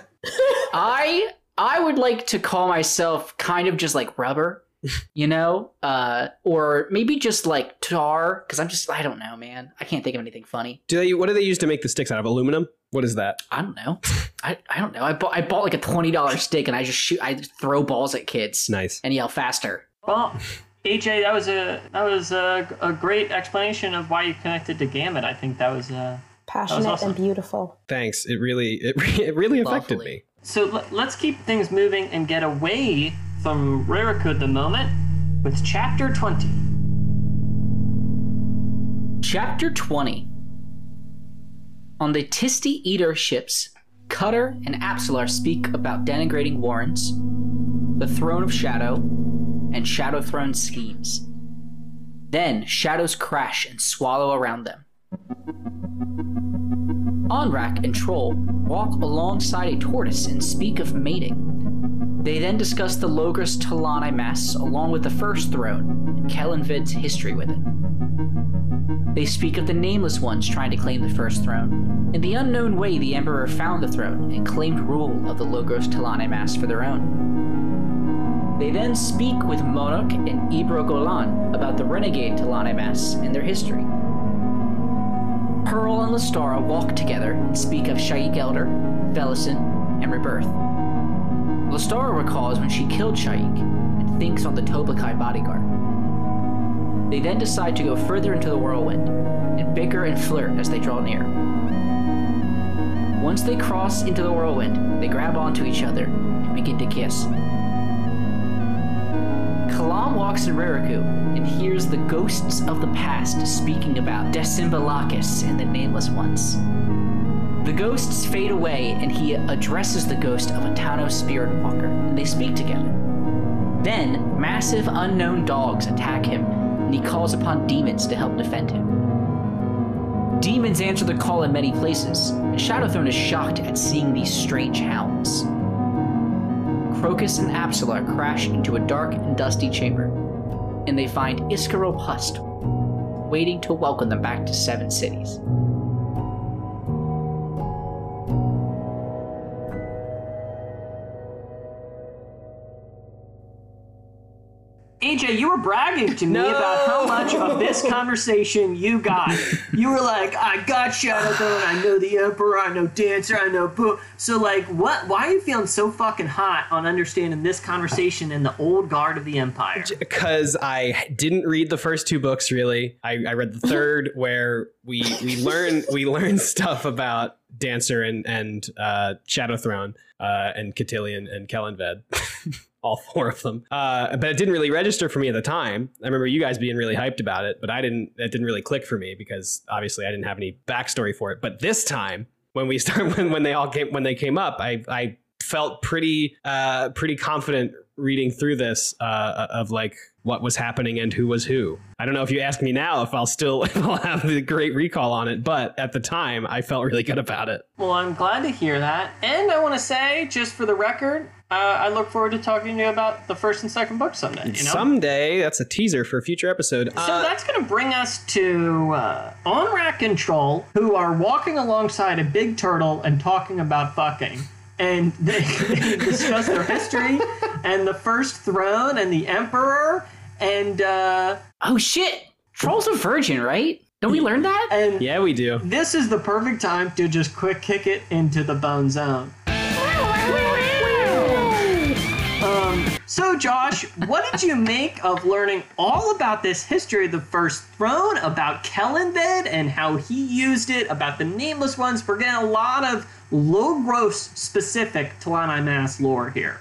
I would like to call myself kind of just like rubber. You know, or maybe just like tar, because I don't know, man. I can't think of anything funny. What do they use to make the sticks out of? Aluminum? What is that? I don't know. I don't know. I bought like a $20 stick, and I just throw balls at kids. Nice. And yell faster. Well, AJ, that was a great explanation of why you connected to Gambit. I think that was passionate awesome. And beautiful. Thanks. It really affected me. So let's keep things moving and get away from Rariku at the moment with Chapter 20. Chapter 20. On the Tisti Eater ships, Cutter and Apsalar speak about denigrating warrens, the Throne of Shadow, and Shadow Throne schemes. Then shadows crash and swallow around them. Onrak and Troll walk alongside a tortoise and speak of mating. They then discuss the Logos Talani Mass along with the First Throne and Kellanvid's history with it. They speak of the Nameless Ones trying to claim the First Throne, and the unknown way the Emperor found the throne and claimed rule of the Logos Talani Mass for their own. They then speak with Monarch and Ibro Golan about the Renegade Talani Mass and their history. Pearl and Lestara walk together and speak of Shaik Elder, Velison, and Rebirth. Lestara recalls when she killed Shaik and thinks on the Toblakai bodyguard. They then decide to go further into the whirlwind and bicker and flirt as they draw near. Once they cross into the whirlwind, they grab onto each other and begin to kiss. Kalam walks in Rariku and hears the ghosts of the past speaking about Decimbalakis and the Nameless Ones. The ghosts fade away, and he addresses the ghost of a Tano spirit walker, and they speak together. Then, massive unknown dogs attack him, and he calls upon demons to help defend him. Demons answer the call in many places, and Shadowthrone is shocked at seeing these strange hounds. Crocus and Apsalar crash into a dark and dusty chamber, and they find Iskarop Hust waiting to welcome them back to Seven Cities. AJ, you were bragging to me about how much of this conversation you got. You were like, I got Shadowthrone, I know the Emperor, I know Dancer, I know Boo. So, like, why are you feeling so fucking hot on understanding this conversation in the old guard of the Empire? Because I didn't read the first two books, really. I read the third, where we learn stuff about Dancer and Shadowthrone and Cotillion and Kellanved. All four of them. But it didn't really register for me at the time. I remember you guys being really hyped about it, but it didn't really click for me because obviously I didn't have any backstory for it. But this time when we start when they came up, I felt pretty confident reading through this of like what was happening and who was who. I don't know if you ask me now if I'll have the great recall on it, but at the time I felt really good about it. Well, I'm glad to hear that. And I want to say, just for the record, I look forward to talking to you about the first and second book someday. You know? Someday. That's a teaser for a future episode. So that's going to bring us to Onrak and Troll, who are walking alongside a big turtle and talking about fucking. And they discuss their history and the first throne and the emperor and oh shit, Troll's a virgin, right? Don't we learn that? and Yeah, we do. this is the perfect time to just quick kick it into the bone zone. So Josh, what did you make of learning all about this history of the first throne, about Kellanved and how he used it, about the Nameless Ones? We're getting a lot of low-gross specific Talani Mass lore here.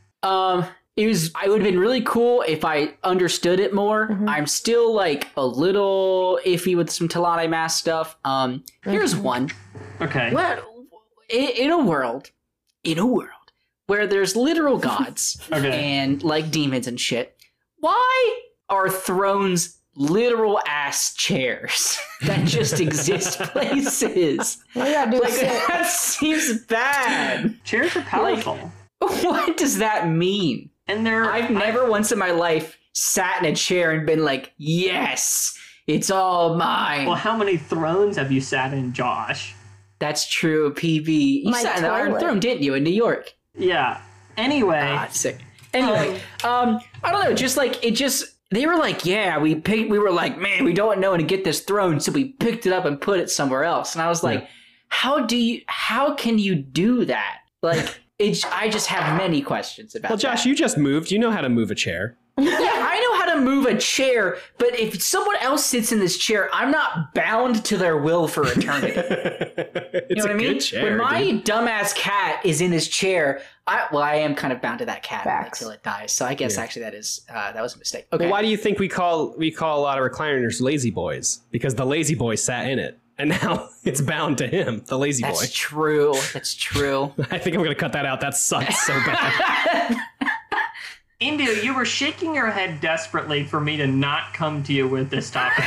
I would have been really cool if I understood it more. Mm-hmm. I'm still like a little iffy with some Talani Mass stuff. Here's one. Okay. What in a world where there's literal gods Okay. and like demons and shit, why are thrones literal ass chairs that just exist places? All you gotta do Like is sit. that seems bad. Chairs are powerful. What does that mean? And they're... I've never once in my life sat in a chair and been like, yes, it's all mine. Well, how many thrones have you sat in, Josh? That's true, PB. You My sat in the Iron toilet. Throne, didn't you, in New York? Yeah. Anyway... Sick. Anyway, I don't know, just like, they were like, yeah, we were like, man, we don't know how to get this throne, so we picked it up and put it somewhere else. And I was like, how can you do that? Like, I just have many questions about Well, Josh, that. you just moved. You know how to move a chair. Yeah, I know how to move a chair, but if someone else sits in this chair, I'm not bound to their will for eternity. It's You know what a I mean? good chair, when my dude. dumbass cat is in this chair, I am kind of bound to that cat Facts. until it dies. So I guess actually that was a mistake. Okay. Well, why do you think we call a lot of recliners lazy boys? Because the lazy boy sat in it, and now it's bound to him, the lazy boy. That's true. That's true. I think I'm gonna cut that out. That sucks so bad. India, you were shaking your head desperately for me to not come to you with this topic.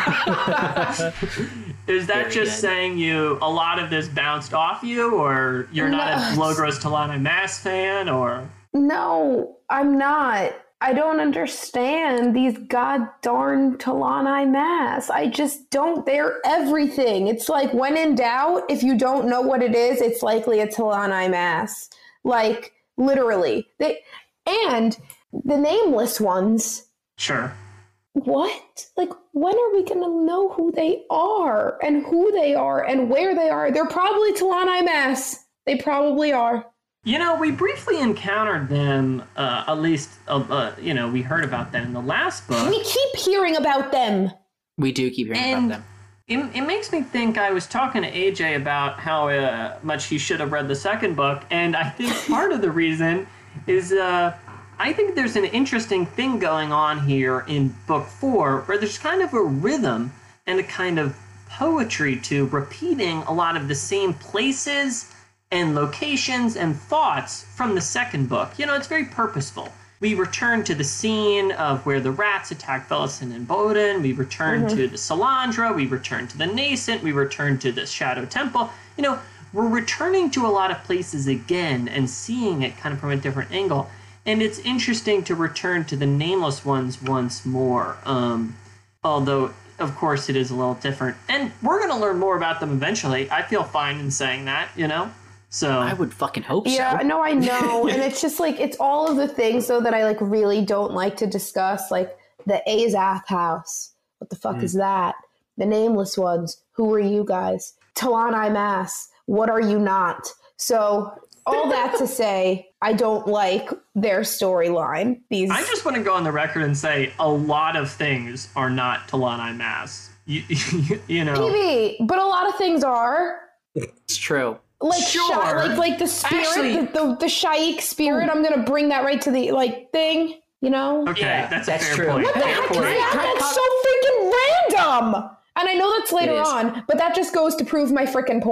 Is that Very just good. saying a lot of this bounced off you, or you're not a No. Logros Talana Mass fan, or... No, I'm not. I don't understand these god darn Talani Mass. I just don't. They're everything. It's like when in doubt, if you don't know what it is, it's likely a Talani Mass. Like, literally. And the Nameless Ones. Sure. What? Like, when are we going to know who they are and who they are and where they are? They're probably Talani Mass. They probably are. You know, we briefly encountered them, at least, we heard about them in the last book. We keep hearing about them. We do keep hearing And about them. it makes me think, I was talking to AJ about how much he should have read the second book, and I think part of the reason is I think there's an interesting thing going on here in book 4 where there's kind of a rhythm and a kind of poetry to repeating a lot of the same places and locations and thoughts from the second book. You know, it's very purposeful. We return to the scene of where the rats attack Velicen and Bowden. We return to the Salandra. We return to the Nascent. We return to the Shadow Temple. You know, we're returning to a lot of places again and seeing it kind of from a different angle. And it's interesting to return to the Nameless Ones once more. Although, of course, it is a little different. And we're going to learn more about them eventually. I feel fine in saying that, you know? So I would fucking hope Yeah, so. no, I know. And it's just like, it's all of the things, though, that I like really don't like to discuss. Like the Azath house. What the fuck is that? The Nameless Ones. Who are you guys? Talani Mass. What are you not? So all that to say, I don't like their storyline. These I just want to go on the record and say a lot of things are not Talani Mass. You know. maybe, but a lot of things are. It's true. Like Sure. like the spirit, Actually- the Shaikh spirit. I'm gonna bring that right to the thing. You know. Okay, Yeah, that's that's a fair true. point. What the Fair Heck is point. that? That's so freaking random. And I know that's later It is. on, but that just goes to prove my freaking point.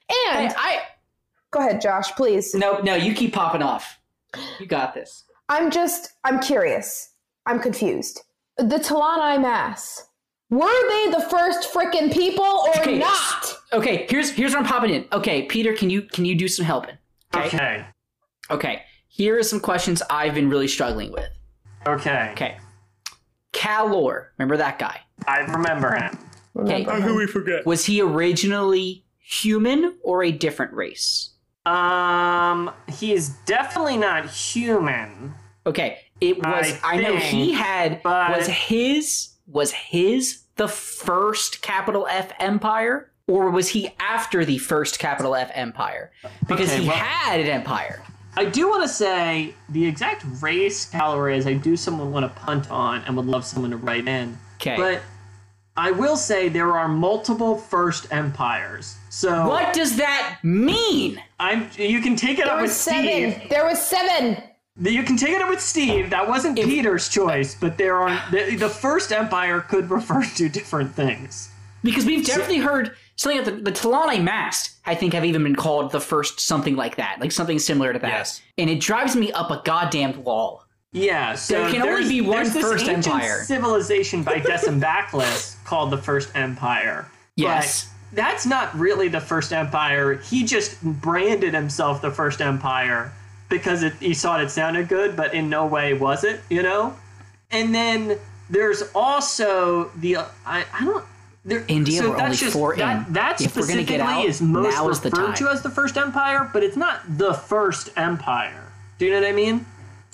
And go ahead, Josh, please. No, you keep popping off. You got this. I'm curious. I'm confused. The Talani Mass, were they the first frickin' people or not? Okay, here's where I'm popping in. Okay, Peter, can you do some helping? Okay. Here are some questions I've been really struggling with. Okay. Calor, remember that guy? I remember him. Okay. How could we forget? Was he originally human or a different race? He is definitely not human. Okay, it was. I know he had. but- Was his the first capital F empire, or was he after the first capital F empire? Because he had an empire. I do want to say the exact race Calor is. I do someone want to punt on and would love someone to write in. Okay. But I will say there are multiple first empires. So What does that mean? You can take it There up with was Steve. 7. There was 7. You can take it up with Steve. That wasn't Peter's choice, but there are the first empire could refer to different things. Because we've definitely heard something of the Talani Mast, I think, have even been called the first something like that, like something similar to that. Yes. And it drives me up a goddamn wall. Yeah, so There can only be one there's this first ancient empire. civilization by Decembaculus called the First Empire. Yes. But that's not really the First Empire. He just branded himself the First Empire because he thought it sounded good, but in no way was it, you know? And then there's also the India so were that's only 4 in. that If we're gonna specifically get out, is most now is the referred time. to as the First Empire, but it's not the First Empire. Do you know what I mean?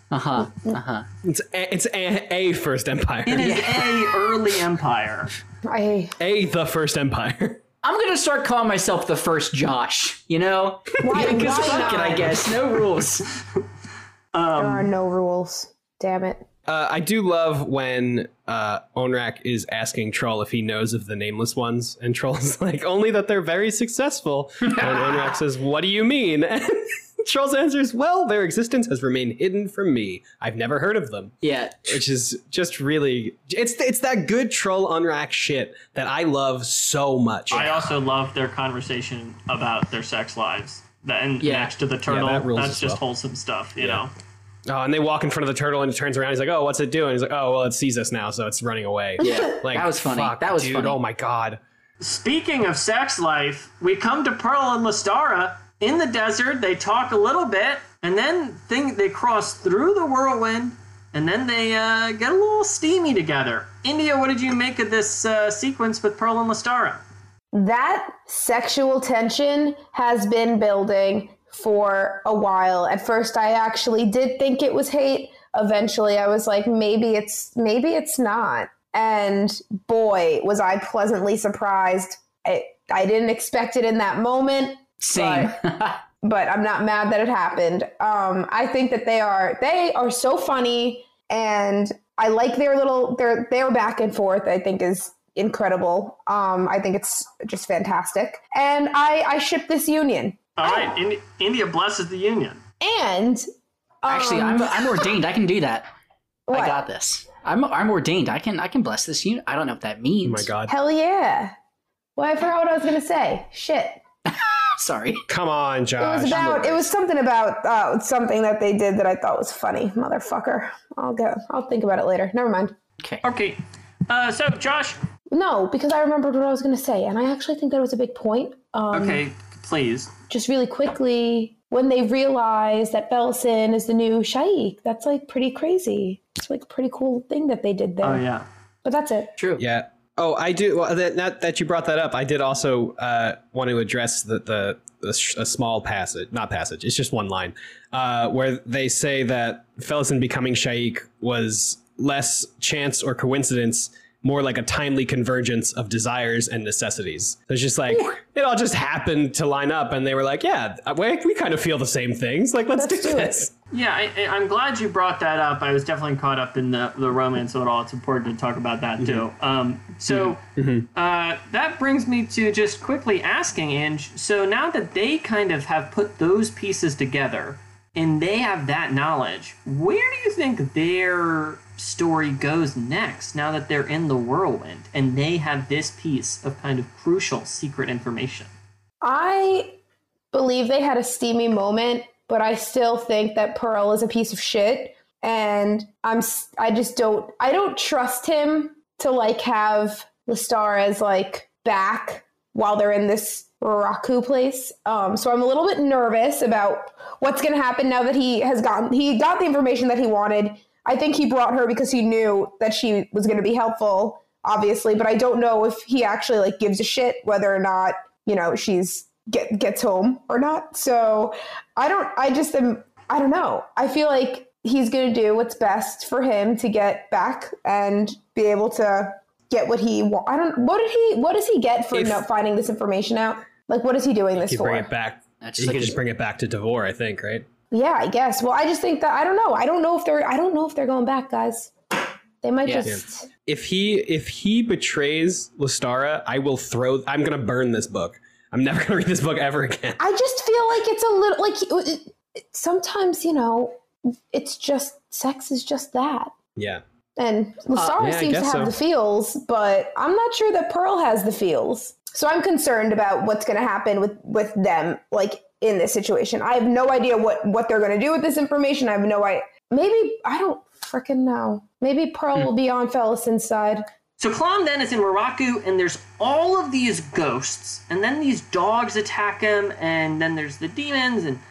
It's a first empire. It is a early empire. The first empire. I'm going to start calling myself the first Josh, you know? Why Because fuck it, not? I guess. No rules. There are no rules. Damn it. I do love when Onrak is asking Troll if he knows of the Nameless Ones, and Troll's like, only that they're very successful. And Onrak says, what do you mean? And Troll's answer is, well, their existence has remained hidden from me. I've never heard of them. Yeah. Which is just really, it's that good Troll Onrak shit that I love so much. I also love their conversation about their sex lives. Next to the turtle, that rules that's as just well. wholesome stuff, you know? Oh, and they walk in front of the turtle and it turns around. He's like, oh, what's it doing? He's like, oh, well, it sees us now, so it's running away. Yeah. Like, That was funny. Fuck, That was dude, funny. Oh my God. Speaking of sex life, we come to Pearl and Lestara. In the desert, they talk a little bit, and then they cross through the whirlwind, and then they get a little steamy together. India, what did you make of this sequence with Pearl and Lestara? That sexual tension has been building for a while. At first, I actually did think it was hate. Eventually, I was like, maybe it's not. And boy, was I pleasantly surprised. I didn't expect it in that moment. Same. But I'm not mad that it happened. I think that they are so funny, and I like their back and forth. I think is incredible. I think it's just fantastic, and I ship this union. All right, India blesses the union. And Actually, I'm ordained. I can do that. what? I got this. I'm ordained. I can bless this unit. I don't know what that means. Oh my God. Hell yeah! Well, I forgot what I was gonna say. Shit. Sorry. Come on, Josh. It was something about something that they did that I thought was funny, motherfucker. I'll think about it later. Never mind. Okay, so Josh. No, because I remembered what I was going to say, and I actually think that was a big point. Okay, please. Just really quickly, when they realize that Belson is the new Shaikh, that's like pretty crazy. It's like a pretty cool thing that they did there. Oh yeah. But that's it. True. Yeah. Oh, I do. Well, that you brought that up, I did also want to address a small passage, not passage. It's just one line where they say that Felison becoming Shaikh was less chance or coincidence, more like a timely convergence of desires and necessities. So it's just like, it all just happened to line up, and they were like, yeah, we kind of feel the same things. Like, let's do this. Yeah, I'm glad you brought that up. I was definitely caught up in the romance of it all. It's important to talk about that, too. That brings me to just quickly asking, Ange, so now that they kind of have put those pieces together, and they have that knowledge, where do you think their story goes next, now that they're in the whirlwind, and they have this piece of kind of crucial secret information? I believe they had a steamy moment, but I still think that Pearl is a piece of shit. And I don't trust him to like have Lestara's like back while they're in this Raku place. So I'm a little bit nervous about what's going to happen now that he got the information that he wanted. I think he brought her because he knew that she was going to be helpful, obviously, but I don't know if he actually like gives a shit whether or not, you know, she's gets home or not. So I don't know. I feel like he's going to do what's best for him to get back and be able to get what he wants. What does he get for not finding this information out? Like, what is he doing this for? Bring it back. He could just bring it back to Devore, I think, right? Yeah, I guess. Well, I just think that I don't know if they're going back, guys. They might just. If he betrays Lestara, I'm gonna burn this book. I'm never gonna read this book ever again. I just feel like it's a little like sometimes, you know, it's just sex is just that. Yeah. And Lestara seems to have the feels, but I'm not sure that Pearl has the feels. So I'm concerned about what's going to happen with them, like, in this situation. I have no idea what they're going to do with this information. I have no idea. Maybe, I don't freaking know. Maybe Pearl will be on Felison's side. So Kalam then is in Waraku, and there's all of these ghosts, and then these dogs attack him, and then there's the demons, and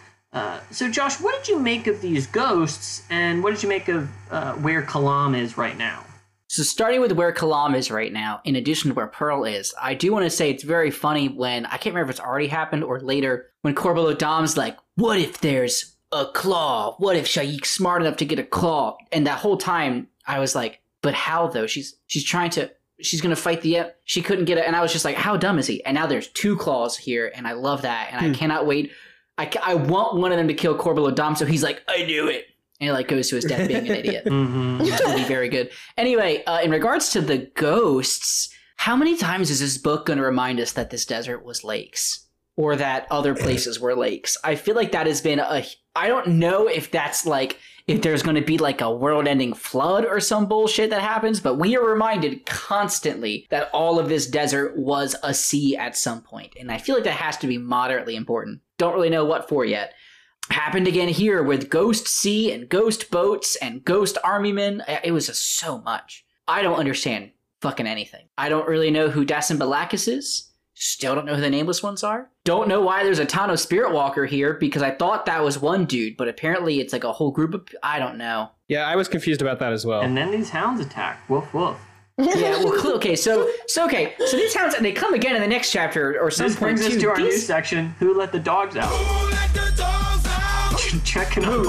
so Josh, what did you make of these ghosts, and what did you make of where Kalam is right now? So starting with where Kalam is right now, in addition to where Pearl is, I do want to say it's very funny when, I can't remember if it's already happened or later, when Corbulo Dom's like, what if there's a claw? What if Shaik's smart enough to get a claw? And that whole time, I was like, but how though? She's going to fight she couldn't get it. And I was just like, how dumb is he? And now there's 2 claws here, and I love that. And I cannot wait. I want one of them to kill Corbulo Dom, so he's like, I knew it. And he like goes to his death being an idiot. Which will be very good. Anyway, in regards to the ghosts, how many times is this book going to remind us that this desert was lakes? Or that other places were lakes? I feel like that has been I don't know if that's like, if there's going to be like a world-ending flood or some bullshit that happens, but we are reminded constantly that all of this desert was a sea at some point. And I feel like that has to be moderately important. Don't really know what for yet. Happened again here with Ghost Sea and Ghost Boats and Ghost Army Men. It was just so much. I don't understand fucking anything. I don't really know who Dasin Balakis is. Still don't know who the Nameless Ones are. Don't know why there's a Tano Spirit Walker here, because I thought that was one dude, but apparently it's like a whole group of... I don't know. Yeah, I was confused about that as well. And then these hounds attack. Woof, woof. Yeah, well, okay, so these hounds, and they come again in the next chapter or some This point brings us too. to our news section. Who let the dogs out? Who let the dogs out? checking up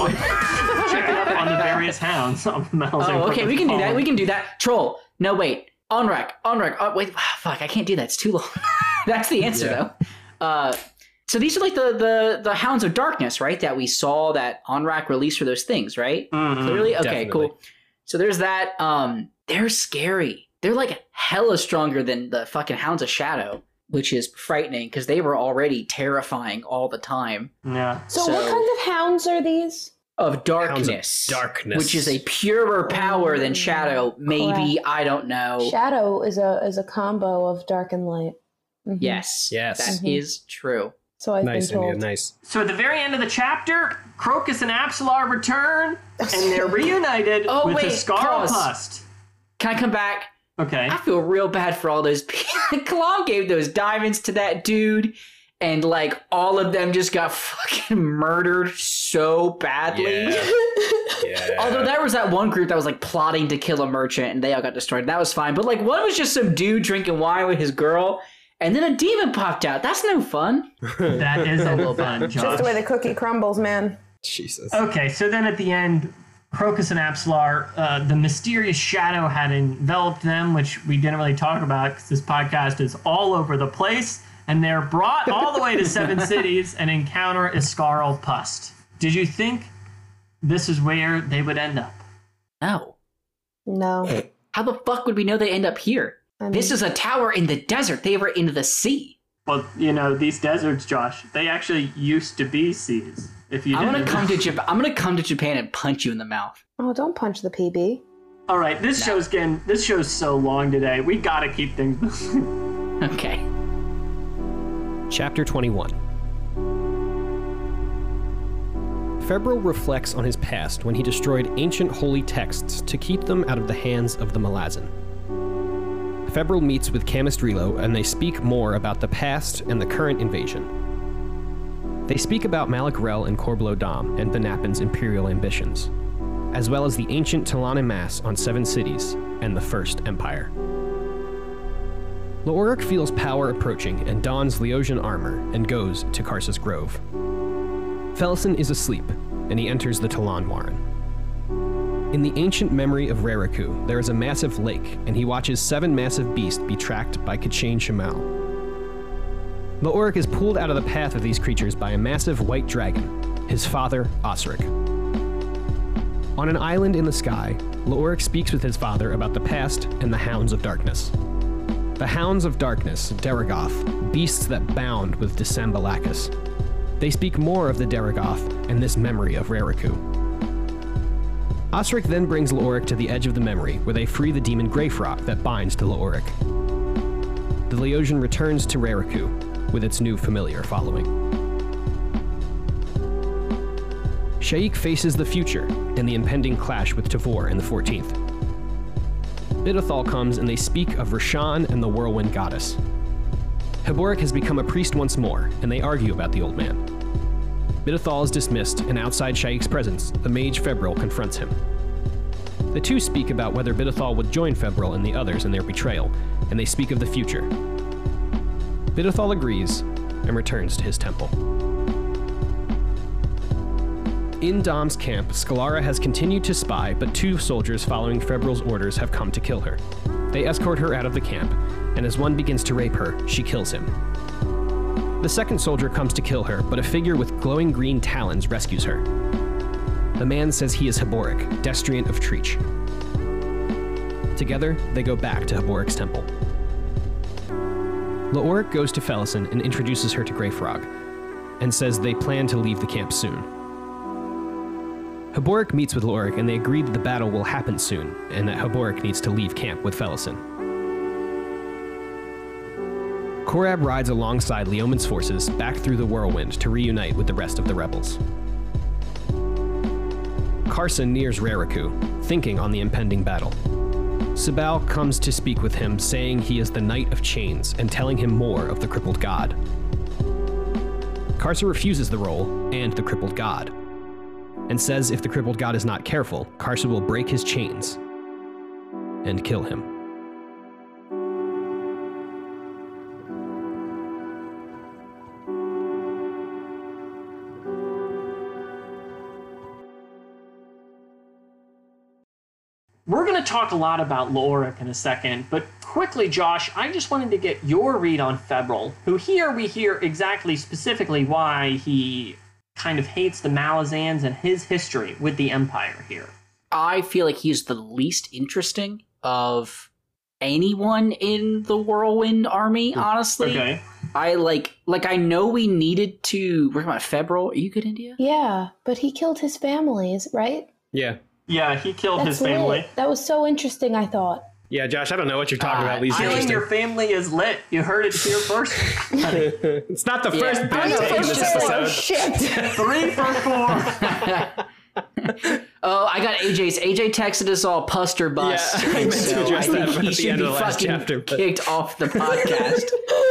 on the various hounds. Oh, okay, we can do that. We can do that. Troll. No, wait. Onrak. Oh, wait. Fuck, I can't do that. It's too long. That's the answer, though. So these are like the Hounds of Darkness, right? That we saw that Onrak released for those things, right? Mm-hmm. Clearly? Okay, Definitely. cool. So there's that. They're scary. They're like hella stronger than the fucking Hounds of Shadow, which is frightening because they were already terrifying all the time. Yeah. So what kinds of hounds are these? Of darkness. Hounds of Darkness. Which is a purer power than Shadow. Maybe, correct. I don't know. Shadow is a combo of dark and light. Mhm. Yes. Yes. That is true. So I've Nice, been told. India, nice. So at the very end of the chapter, Crocus and Apsalar return, and they're reunited Oh, with wait, Escaropust. Can I come back? Okay. I feel real bad for all those people. Kalam gave those diamonds to that dude, and like all of them just got fucking murdered so badly. Yeah. Although there was that one group that was like plotting to kill a merchant, and they all got destroyed. That was fine. But like one was just some dude drinking wine with his girl, and then a demon popped out. That's no fun. That is a little fun, Just Josh. the way the cookie crumbles, man. Jesus. Okay, so then at the end, Crocus and Apsalar, the mysterious shadow had enveloped them, which we didn't really talk about because this podcast is all over the place, and they're brought all the way to Seven Cities and encounter Escaropust. Did you think this is where they would end up? No. No. How the fuck would we know they end up here? I mean, This is a tower in the desert. They were in the sea. Well, you know, these deserts, Josh, they actually used to be seas. If you I'm didn't gonna come to Japan. I'm gonna come to Japan and punch you in the mouth. oh, don't punch the PB. All right, this show's so long today. We gotta keep things moving. Okay. Chapter 21. Febril reflects on his past when he destroyed ancient holy texts to keep them out of the hands of the Malazan. Febril meets with Camistrilo and they speak more about the past and the current invasion. They speak about Malak Rel and Korblo Dam and Banapin's imperial ambitions, as well as the ancient Talanin Mass on 7 cities and the First Empire. Leoric feels power approaching and dons Leosian armor and goes to Karsus Grove. Felison is asleep, and he enters the Talon Warren. In the ancient memory of Rariku, there is a massive lake, and he watches 7 massive beasts be tracked by Kachane Shamal. Leoric is pulled out of the path of these creatures by a massive white dragon, his father, Osric. On an island in the sky, Leoric speaks with his father about the past and the Hounds of Darkness. The Hounds of Darkness, Deragoth, beasts that bound with Desambalacus. They speak more of the Deragoth and this memory of Rariku. Osric then brings Leoric to the edge of the memory, where they free the demon Greyfrock that binds to Leoric. The Leosian returns to Rariku, with its new familiar following. Shaik faces the future and the impending clash with Tavor in the 14th. Bidethal comes and they speak of Rashan and the Whirlwind Goddess. Haboric has become a priest once more, and they argue about the old man. Bidethal is dismissed, and outside Shaik's presence, the mage Febril confronts him. The two speak about whether Bidethal would join Febril and the others in their betrayal, and they speak of the future. Bidethal agrees and returns to his temple. In Dom's camp, Scalara has continued to spy, but 2 soldiers following Febril's orders have come to kill her. They escort her out of the camp, and as one begins to rape her, she kills him. The second soldier comes to kill her, but a figure with glowing green talons rescues her. The man says he is Haboric, Destriant of Treach. Together, they go back to Haboric's temple. Leoric goes to Felison and introduces her to Greyfrog, and says they plan to leave the camp soon. Haboric meets with Leoric and they agree that the battle will happen soon, and that Haboric needs to leave camp with Felison. Korab rides alongside Leoman's forces back through the whirlwind to reunite with the rest of the rebels. Carson nears Rariku, thinking on the impending battle. Sibal comes to speak with him, saying he is the Knight of Chains and telling him more of the crippled god. Karsa refuses the role and the crippled god, and says if the crippled god is not careful, Karsa will break his chains and kill him. We're going to talk a lot about Leoric in a second, but quickly, Josh, I just wanted to get your read on Febril, who here we hear exactly specifically why he kind of hates the Malazans and his history with the Empire here. I feel like he's the least interesting of anyone in the Whirlwind Army, honestly. Okay. I I know we needed to... We're talking about Febril. Are you good, India? Yeah, but he killed his families, right? Yeah. Yeah, he killed That's his family. lit. That was so interesting, I thought. Yeah, Josh, I don't know what you're talking about. Least Killing interesting. your family is lit. You heard it here first. It's not the first Yeah. bad take in this Oh, episode. shit. 3 for 4. Oh, I got AJ's. AJ texted us all puster bust. Yeah, I and meant to so address I that think at he the should end be of the last fucking chapter, but- kicked off the podcast.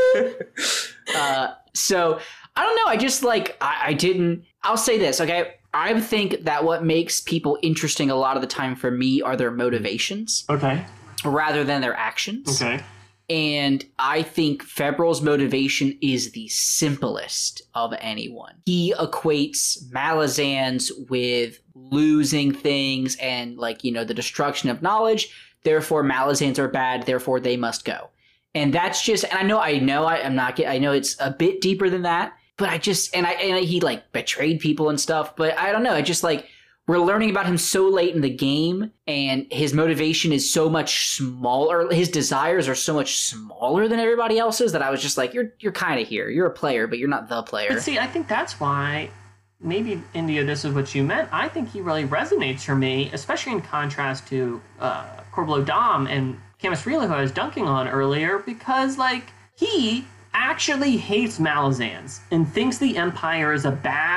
So I don't know. I just I didn't. I'll say this, okay? I think that what makes people interesting a lot of the time for me are their motivations Okay. rather than their actions. Okay. And I think Febril's motivation is the simplest of anyone. He equates Malazans with losing things and the destruction of knowledge. Therefore, Malazans are bad. Therefore, they must go. And that's just, and I know I know it's a bit deeper than that, but he betrayed people and stuff, but I don't know. I just we're learning about him so late in the game, and his motivation is so much smaller. His desires are so much smaller than everybody else's that I was just you're kind of here. You're a player, but you're not the player. But see, I think that's why, maybe, India, this is what you meant. I think he really resonates for me, especially in contrast to Korblo Dam and Camus Rila, who I was dunking on earlier, because, he actually hates Malazans and thinks the Empire is a bad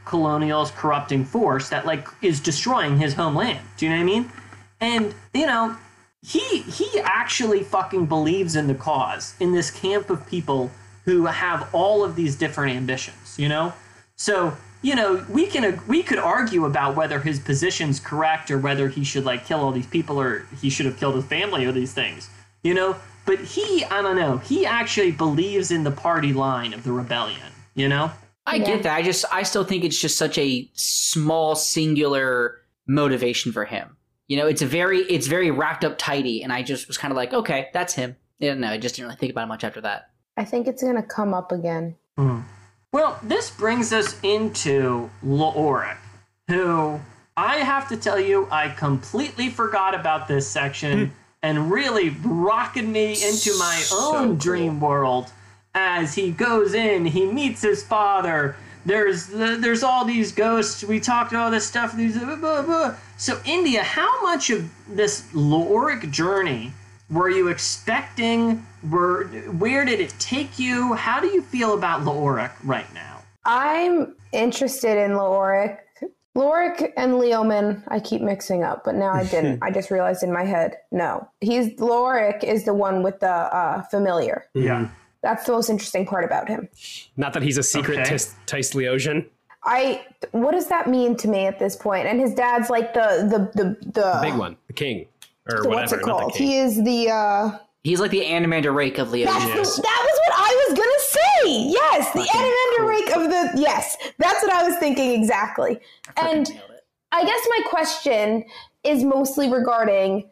colonialist corrupting force that like is destroying his homeland. Do you know what I mean? And you know, he actually fucking believes in the cause in this camp of people who have all of these different ambitions, you know? So, you know, we could argue about whether his position's correct or whether he should like kill all these people or he should have killed his family or these things, you know? But I don't know, he actually believes in the party line of the rebellion, you know? I get that. I still think it's just such a small, singular motivation for him. You know, it's very wrapped up tidy, and I just was kind of like, okay, that's him. Yeah, no, I just didn't really think about it much after that. I think it's going to come up again. Well, this brings us into Leoric, who I have to tell you, I completely forgot about this section and really rocketed me into my own dream world. As he goes in, he meets his father. There's all these ghosts. We talked about all this stuff. So, India, how much of this Leoric journey were you expecting? Where did it take you? How do you feel about Leoric right now? I'm interested in Leoric. Leoric and Leoman, I keep mixing up, but now I didn't. I just realized in my head, no. Leoric is the one with the familiar. Yeah. That's the most interesting part about him. Not that he's a secret Tysleosian. What does that mean to me at this point? And his dad's like the big one, the king, or whatever. What's it called? He is the. He's like the Animander Rake of Leo. That was what I was gonna say. Yes, the Animander Rake of the. Yes, that's what I was thinking exactly. And I guess my question is mostly regarding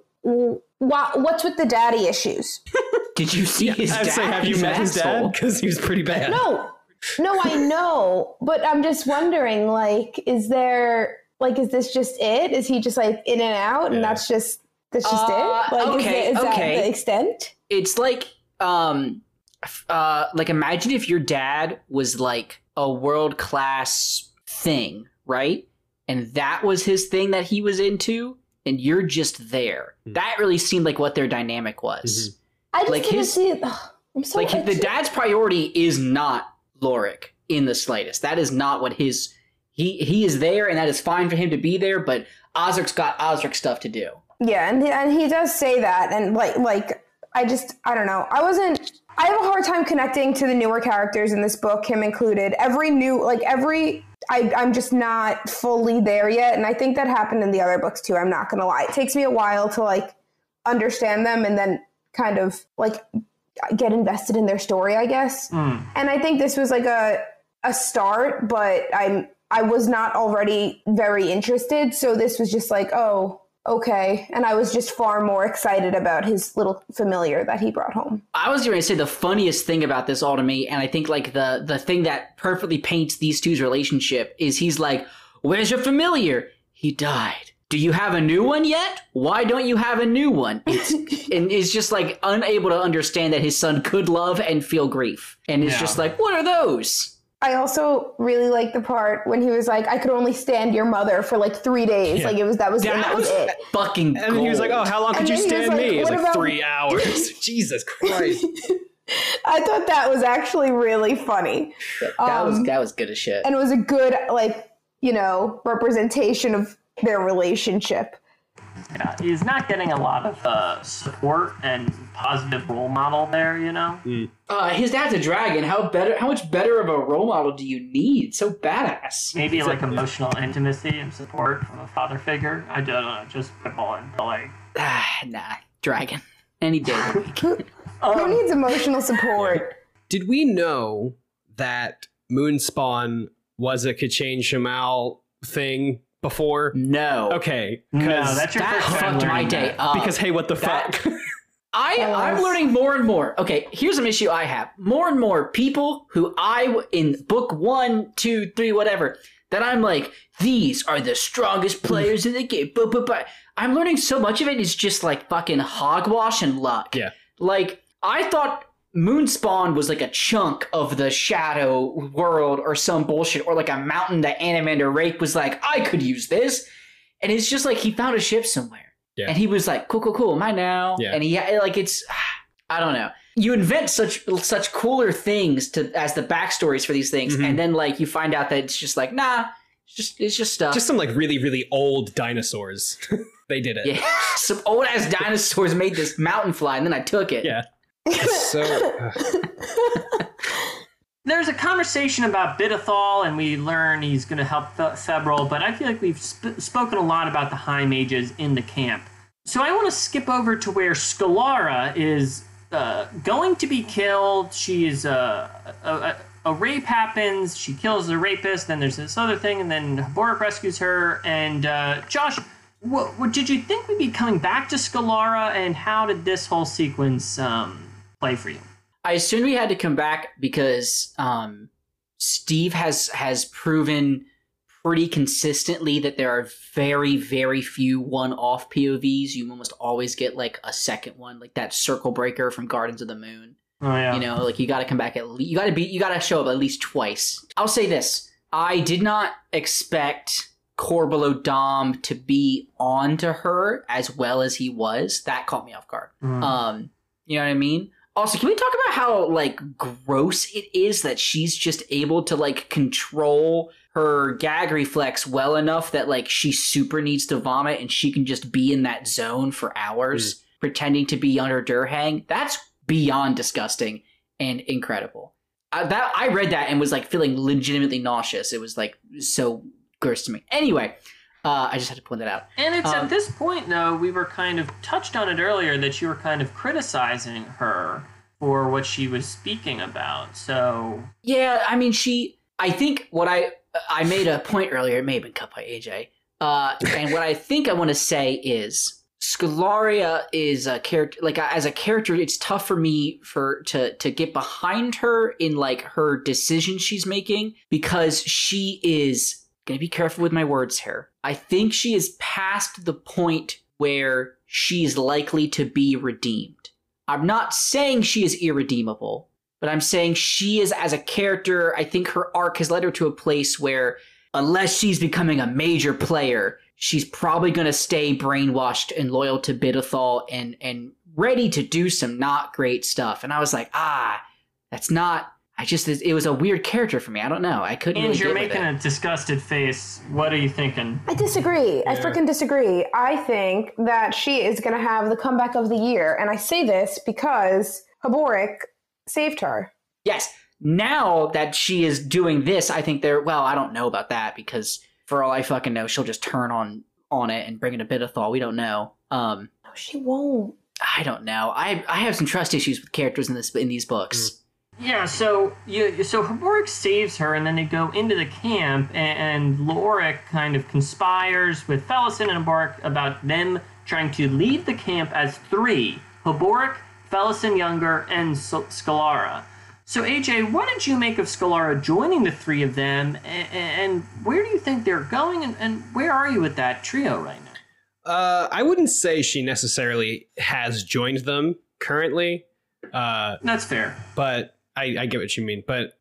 what's with the daddy issues. Did you see his dad? Have you met his dad? Because he was pretty bad. No, I know, but I'm just wondering, like, is this just it? Is he just like in and out, and that's just it? Like, is that the extent? It's like, imagine if your dad was like a world-class thing, right? And that was his thing that he was into, and you're just there. That really seemed like what their dynamic was. I just didn't see it. I'm so the dad's priority is not Leoric in the slightest. That is not what his he is there, and that is fine for him to be there. But Osric's got Osric stuff to do. Yeah, and he does say that, and like I don't know. I have a hard time connecting to the newer characters in this book, him included. I'm just not fully there yet, and I think that happened in the other books too. I'm not gonna lie. It takes me a while to like understand them, and then kind of like get invested in their story, I guess. And I think this was like a start, but I was not already very interested. So this was just like, oh, okay. And I was just far more excited about his little familiar that he brought home. I was going to say the funniest thing about this all to me, and I think like the thing that perfectly paints these two's relationship is he's like, where's your familiar? He died. Do you have a new one yet? Why don't you have a new one? And is just like unable to understand that his son could love and feel grief. And it's just like, what are those? I also really like the part when he was like, I could only stand your mother for like 3 days. Yeah. Like that was it. Fucking And he was like, oh, how long could you stand me? It was like 3 hours. Jesus Christ. I thought that was actually really funny. That was good as shit. And it was a good, like, representation of their relationship. Yeah, he's not getting a lot of support and positive role model there, His dad's a dragon. How much better of a role model do you need? So badass. Maybe like emotional intimacy and support from a father figure. I don't know, just spitballing. Like, nah, dragon. Any day of the week. Who needs emotional support? Did we know that Moonspawn was a Kachane Shamal thing before? No. Okay. no, that's your That first time fucked my learning day that. up. Because, hey, what the fuck? I'm learning more and more. Okay, here's an issue I have. More and more people who in book 1, 2, 3, whatever, that I'm like, these are the strongest players in the game. But I'm learning so much of it is just like fucking hogwash and luck. Yeah. Like, I thought Moonspawn was like a chunk of the Shadow world or some bullshit, or like a mountain that Animander Rake was like, I could use this. And it's just like he found a ship somewhere. Yeah. And he was like, cool, mine now. Yeah. And he like, it's, I don't know. You invent such cooler things as the backstories for these things, and then like you find out that it's just like, nah, it's just stuff. Just some like really, really old dinosaurs. They did it. Yeah, some old ass dinosaurs made this mountain fly, and then I took it. Yeah. So There's a conversation about Bidethal, and we learn he's going to help Febril, but I feel like we've spoken a lot about the High Mages in the camp. So I want to skip over to where Scalara is going to be killed. She is a rape happens. She kills the rapist. Then there's this other thing, and then Haborik rescues her. And Josh, what did you think we'd be coming back to Scalara, and how did this whole sequence play for you? I assumed we had to come back because Steve has proven pretty consistently that there are very, very few one-off POVs. You almost always get like a second one, like that Circle Breaker from Gardens of the Moon. Oh yeah. You know, like you got to come back you got to show up at least twice. I'll say this: I did not expect Corbelow Dom to be on to her as well as he was. That caught me off guard. You know what I mean? Also, can we talk about how, like, gross it is that she's just able to, like, control her gag reflex well enough that, like, she super needs to vomit and she can just be in that zone for hours pretending to be under Durhang? That's beyond disgusting and incredible. I read that and was, like, feeling legitimately nauseous. It was, like, so gross to me. Anyway, I just had to point that out. And it's at this point, though, we were kind of touched on it earlier that you were kind of criticizing her for what she was speaking about. So yeah, I mean, I think what I made a point earlier. It may have been cut by AJ. And what I think I want to say is Scalaria is a character. Like as a character, it's tough for me to get behind her in like her decisions she's making because she is. Gonna be careful with my words here. I think she is past the point where she's likely to be redeemed. I'm not saying she is irredeemable, but I'm saying she is as a character, I think her arc has led her to a place where unless she's becoming a major player, she's probably gonna stay brainwashed and loyal to Bidethal and ready to do some not great stuff. And I was like, that's not... it was a weird character for me. I don't know. I couldn't really you're get with making a disgusted face. What are you thinking? I disagree. I freaking disagree. I think that she is going to have the comeback of the year. And I say this because Haborik saved her. Yes. Now that she is doing this, I think I don't know about that because for all I fucking know, she'll just turn on it and bring it a bit of thought. We don't know. No, she won't. I don't know. I have some trust issues with characters in these books. Yeah, so Haborik saves her, and then they go into the camp, and Lorik kind of conspires with Felison and Haborik about them trying to leave the camp as three: Haborik, Felison Younger, and Scalara. So AJ, what did you make of Scalara joining the three of them, and where do you think they're going, and where are you with that trio right now? I wouldn't say she necessarily has joined them currently. That's fair. But I get what you mean. But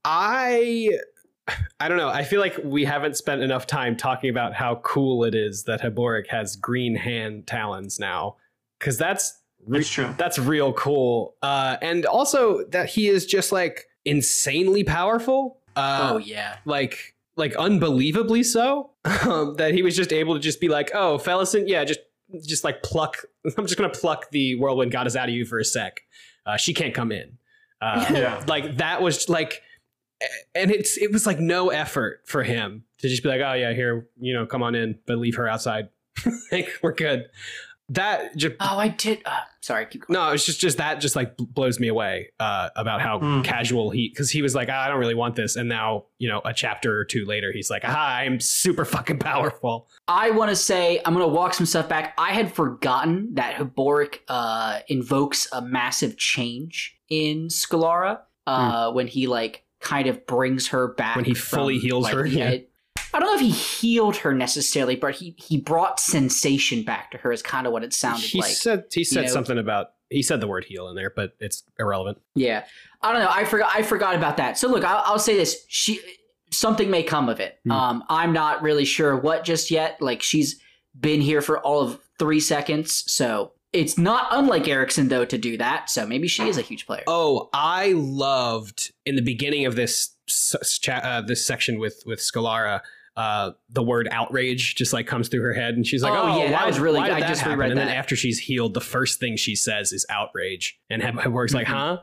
I don't know. I feel like we haven't spent enough time talking about how cool it is that Haborik has green hand talons now. Because that's true. That's real cool. And also that he is just like insanely powerful. Oh, yeah. Like unbelievably so. That he was just able to just be like, oh, Felison, yeah, just like pluck. I'm just going to pluck the whirlwind goddess out of you for a sec. She can't come in. Yeah. Like that was like, and it was like no effort for him to just be like, oh yeah, here, come on in, but leave her outside. Like we're good. That just. Oh, I did. Sorry, keep going. No, it's just that just like blows me away about how casual because he was like, I don't really want this. And now, a chapter or two later, he's like, I'm super fucking powerful. I want to say, I'm going to walk some stuff back. I had forgotten that Haborik invokes a massive change in Scalara when he like kind of brings her back. When he fully heals her. Yeah. I don't know if he healed her necessarily, but he brought sensation back to her is kind of what it sounded like. He said something about, he said the word heal in there, but it's irrelevant. Yeah. I don't know. I forgot about that. So look, I'll say this. Something may come of it. I'm not really sure what just yet. Like she's been here for all of 3 seconds. So It's not unlike Erickson, though, to do that, so maybe she is a huge player. Oh, I loved in the beginning of this this section with Scalara, the word outrage just like comes through her head, and she's like, Oh, yeah, that was really why good. did I that just happen? reread And then that. after she's healed, the first thing she says is outrage, and Hedwig's like, huh?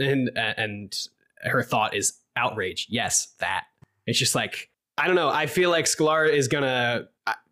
And her thought is outrage. Yes, that. It's just like, I don't know. I feel like Scalara is gonna.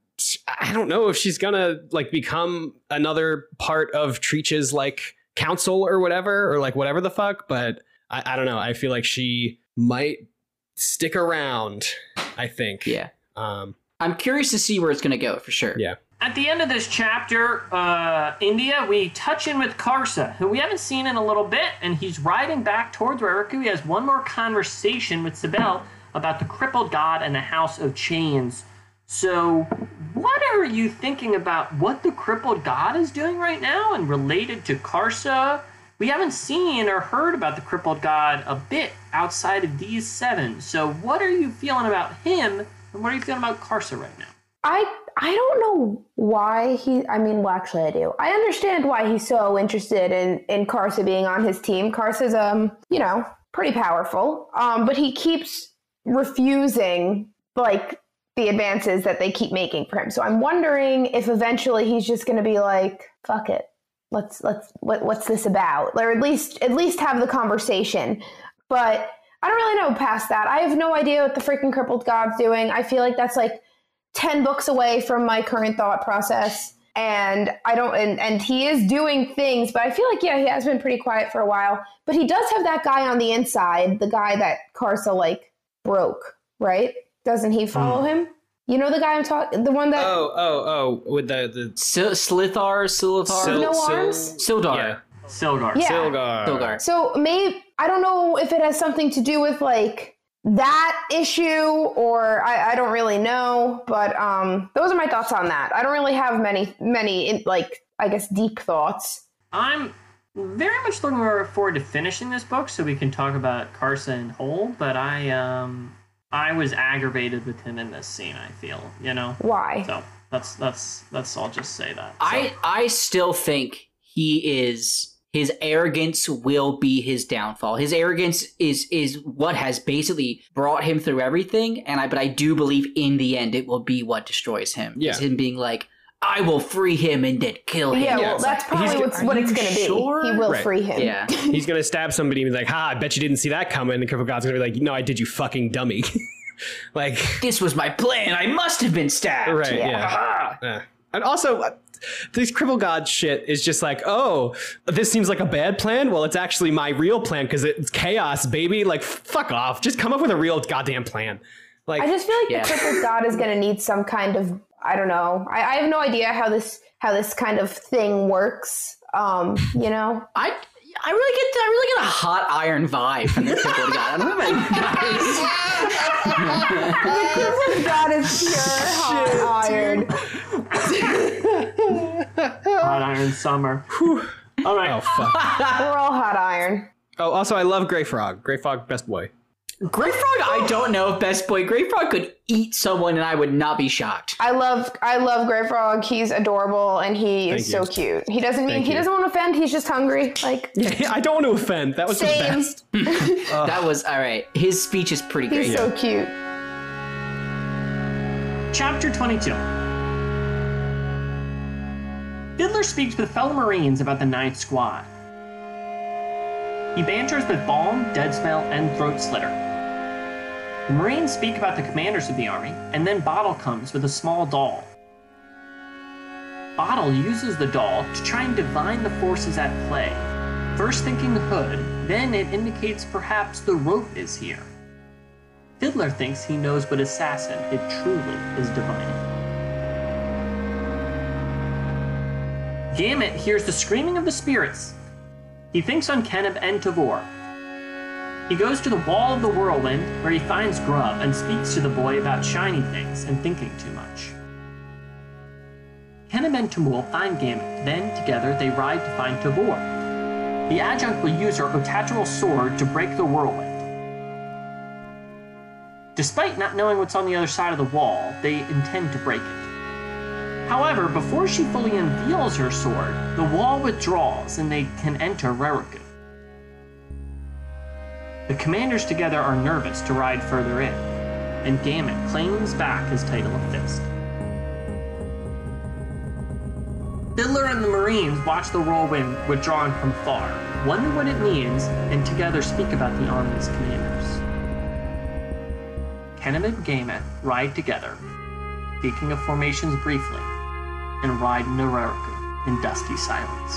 I don't know if she's gonna like become another part of Treach's like council or whatever, or like whatever the fuck. But I don't know. I feel like she might stick around. I think. Yeah. I'm curious to see where it's going to go for sure. Yeah. At the end of this chapter, India, we touch in with Karsa, who we haven't seen in a little bit, and he's riding back towards Rariku. He has one more conversation with Sibel about the crippled god and the House of Chains. So, what are you thinking about what the crippled god is doing right now and related to Karsa? We haven't seen or heard about the crippled god a bit outside of these 7. So, what are you feeling about him, and what are you feeling about Karsa right now? I don't know why well, actually I do. I understand why he's so interested in Karsa being on his team. Karsa's, pretty powerful. But he keeps refusing, like, the advances that they keep making for him. So I'm wondering if eventually he's just going to be like, fuck it. What's this about? Or at least have the conversation. But I don't really know past that. I have no idea what the freaking crippled god's doing. I feel like that's like 10 books away from my current thought process. And and he is doing things, but I feel like, he has been pretty quiet for a while. But he does have that guy on the inside, the guy that Karsa, like, broke, right? Doesn't he follow him? You know the guy I'm talking, the one that... Oh, with the Silithar? No arms? Sildar. Yeah. Silgar. Yeah. Silgar. So maybe, I don't know if it has something to do with, like, that issue, or I don't really know, but those are my thoughts on that. I don't really have many like, I guess, deep thoughts. I'm very much looking forward to finishing this book so we can talk about Karsa in whole, but I was aggravated with him in this scene, I feel, Why? So that's I'll just say that. So. I still think his arrogance will be his downfall. His arrogance is what has basically brought him through everything, but I do believe in the end it will be what destroys him. Yeah. It's him being like, I will free him and then kill him. Yeah, well, that's probably what it's going to be. sure? He will Right. free him. Yeah. He's gonna stab somebody and be like, I bet you didn't see that coming. And the crippled god's gonna be like, no, I did, you fucking dummy. Like, This was my plan. I must have been stabbed. right, yeah. And also, this crippled god shit is just like, oh, this seems like a bad plan. Well, it's actually my real plan because it's chaos, baby. Like, fuck off. Just come up with a real goddamn plan. Like, I just feel like Yeah. the crippled god is going to need some kind of, I don't know. I have no idea how this kind of thing works. I really get a hot iron vibe from the crippled god. I don't know about you guys. The crippled god is pure hot iron. Hot Iron Summer. All right. oh, fuck. We're all hot iron. Oh, also, I love Grey Frog. Grey Frog, best boy. Grey Frog, I don't know if best boy. Grey Frog could eat someone and I would not be shocked. I love Grey Frog. He's adorable and he is so Thank you. cute. He doesn't Thank you. want to offend. He's just hungry. Like, Yeah, I don't want to offend. That was Same. the best. That was all right. His speech is pretty great. he's so cute. Chapter 22. Fiddler speaks with fellow Marines about the Ninth Squad. He banters with Balm, Deadsmell, and Throat Slitter. The Marines speak about the commanders of the army, and then Bottle comes with a small doll. Bottle uses the doll to try and divine the forces at play, first thinking Hood, then it indicates perhaps the rope is here. Fiddler thinks he knows what assassin it truly is divining. Gamut hears the screaming of the spirits. He thinks on Keneb and Tavor. He goes to the Wall of the Whirlwind, where he finds Grub and speaks to the boy about shiny things and thinking too much. Keneb and Tamul find Gamut, then together they ride to find Tavor. The adjunct will use her Otatural sword to break the Whirlwind. Despite not knowing what's on the other side of the wall, they intend to break it. However, before she fully unveils her sword, the wall withdraws and they can enter Rariku. The commanders together are nervous to ride further in, and Gamut claims back his title of Fist. Fiddler and the Marines watch the whirlwind withdrawn from far, wonder what it means, and together speak about the army's commanders. Keneb and Gamut ride together, speaking of formations briefly, and ride into Rariku in dusty silence.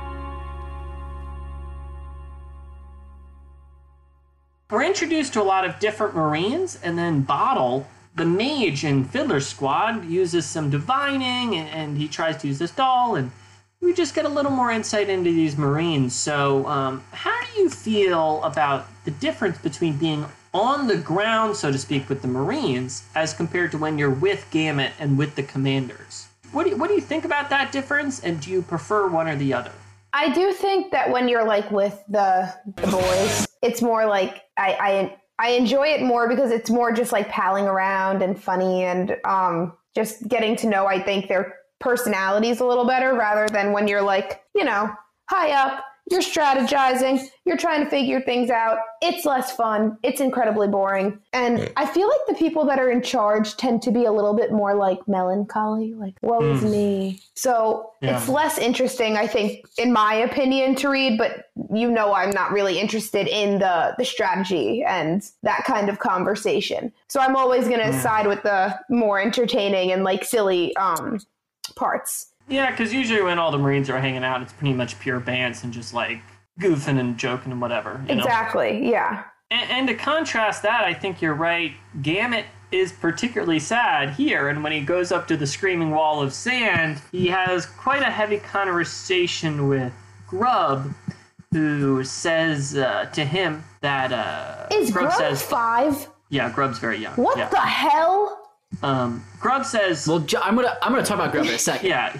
We're introduced to a lot of different Marines, and then Bottle, the mage in Fiddler's squad, uses some divining, and he tries to use this doll, and we just get a little more insight into these Marines. So, how do you feel about the difference between being on the ground, so to speak, with the Marines, as compared to when you're with Gamut and with the commanders? What do you think about that difference, and do you prefer one or the other? I do think that when you're like with the boys, it's more like I enjoy it more because it's more just like palling around and funny and just getting to know, I think, their personalities a little better rather than when you're like, high up, you're strategizing, you're trying to figure things out. It's less fun. It's incredibly boring. And I feel like the people that are in charge tend to be a little bit more like melancholy, like, woe is me. So it's less interesting, I think, in my opinion, to read, but I'm not really interested in the strategy and that kind of conversation. So I'm always going to side with the more entertaining and like silly parts. Yeah, because usually when all the Marines are hanging out, it's pretty much pure bants and just like goofing and joking and whatever. Exactly, yeah. And to contrast that, I think you're right. Gamut is particularly sad here, and when he goes up to the screaming wall of sand, he has quite a heavy conversation with Grub, who says to him that... Is Grub says, 5? Yeah, Grub's very young. What the hell? Grub says... Well, I'm gonna talk about Grub in a second. Yeah,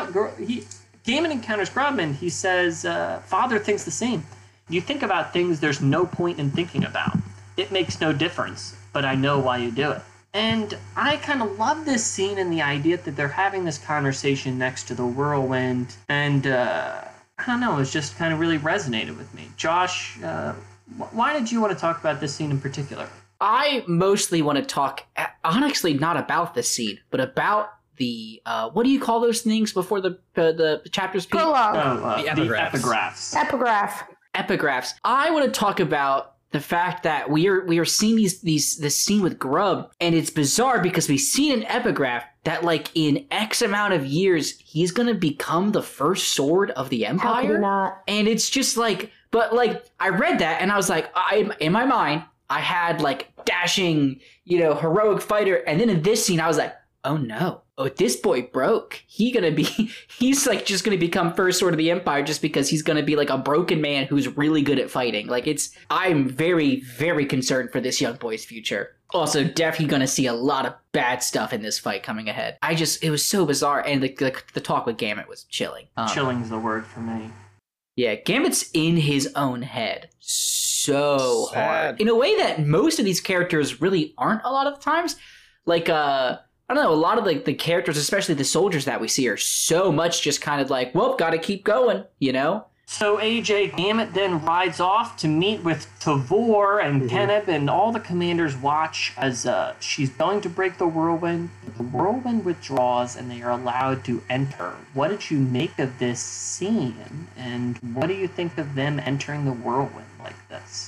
Gamut encounters Grub and he says, Father thinks the same. You think about things there's no point in thinking about. It makes no difference, but I know why you do it. And I kind of love this scene and the idea that they're having this conversation next to the whirlwind. And, I don't know, it's just kind of really resonated with me. Josh, why did you want to talk about this scene in particular? I mostly want to talk, honestly, not about the scene, but about the, what do you call those things before the chapters? Prologue. The epigraphs. Epigraphs. I want to talk about the fact that we are seeing this scene with Grub, and it's bizarre because we've seen an epigraph that, like, in X amount of years, he's gonna become the first sword of the Empire. How could he not? And it's just like, but like, I read that and I was like, in my mind, I had like dashing, heroic fighter, and then in this scene, I was like, oh no. Oh, this boy broke. He's like just gonna become first sword of the Empire just because he's gonna be like a broken man who's really good at fighting. Like I'm very, very concerned for this young boy's future. Also, definitely gonna see a lot of bad stuff in this fight coming ahead. It was so bizarre, and the talk with Gamut was chilling. Chilling's the word for me. Yeah, Gamut's in his own head so Sad. hard. In a way that most of these characters really aren't a lot of the times. Like, I don't know, a lot of the characters, especially the soldiers that we see, are so much just kind of like, well, gotta keep going, So AJ, Gamut then rides off to meet with Tavor and Keneb, and all the commanders watch as she's going to break the whirlwind. The whirlwind withdraws and they are allowed to enter. What did you make of this scene? And what do you think of them entering the whirlwind like this?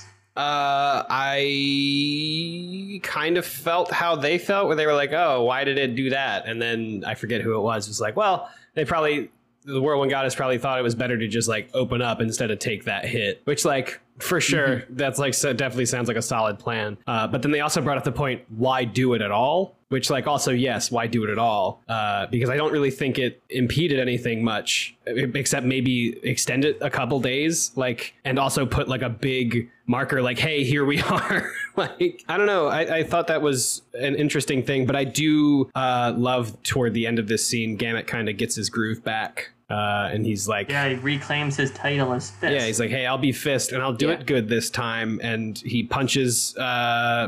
I kind of felt how they felt, where they were like, oh, why did it do that? And then I forget who it was. It was like, well, the Whirlwind Goddess probably thought it was better to just like open up instead of take that hit, which like for sure, that's like definitely sounds like a solid plan. But then they also brought up the point, why do it at all? Which like also, yes, why do it at all? Because I don't really think it impeded anything much, except maybe extend it a couple days, like, and also put like a big marker like, hey, here we are. Like, I don't know. I thought that was an interesting thing, but I do love toward the end of this scene, Gamut kind of gets his groove back. And he's like, yeah, he reclaims his title as Fist. Yeah, he's like, hey, I'll be Fist and I'll do it good this time. And he punches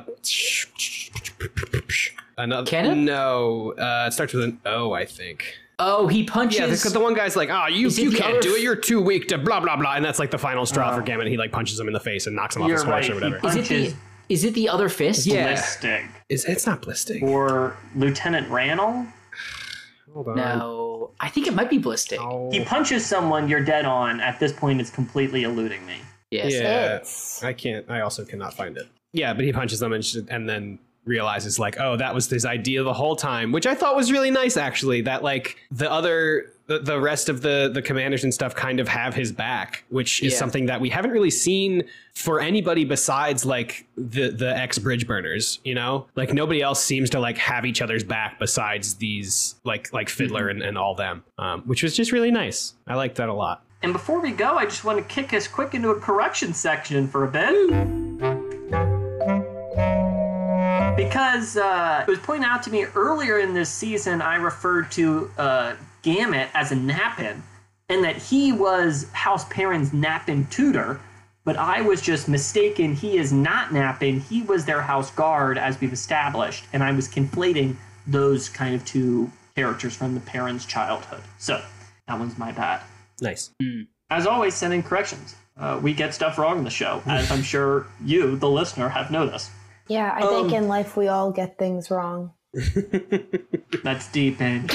another. Keneb? No, it starts with an O, I think. Oh, he punches. Yeah, because the one guy's like, "Oh, you Is it the can't other do it. You're too weak to blah blah blah," and that's like the final straw for Gambit. He like punches him in the face and knocks him off his You're horse right. or whatever. Is it the other fist? Yeah. Blistig. It's not Blistig. Or Lieutenant Randall. Hold on. No, I think it might be Blistig. Oh. He punches someone you're dead on. At this point, it's completely eluding me. Yes. Yeah, It's- I also cannot find it. Yeah, but he punches them and then realizes like, oh, that was his idea the whole time, which I thought was really nice actually. That like the rest of the commanders and stuff kind of have his back, which is something that we haven't really seen for anybody besides like the ex bridge burners, you know, like nobody else seems to like have each other's back besides these like Fiddler and all them, which was just really nice. I liked that a lot. And before we go, I just want to kick us quick into a correction section for a bit. Because it was pointed out to me earlier in this season, I referred to Gamut as a Nappin, and that he was House Perrin's Nappin tutor, but I was just mistaken. He is not Nappin. He was their house guard, as we've established, and I was conflating those kind of two characters from the Perrin's childhood. So that one's my bad. Nice. As always, send in corrections. We get stuff wrong in the show, as I'm sure you, the listener, have noticed. Yeah, I think in life we all get things wrong. That's deep, and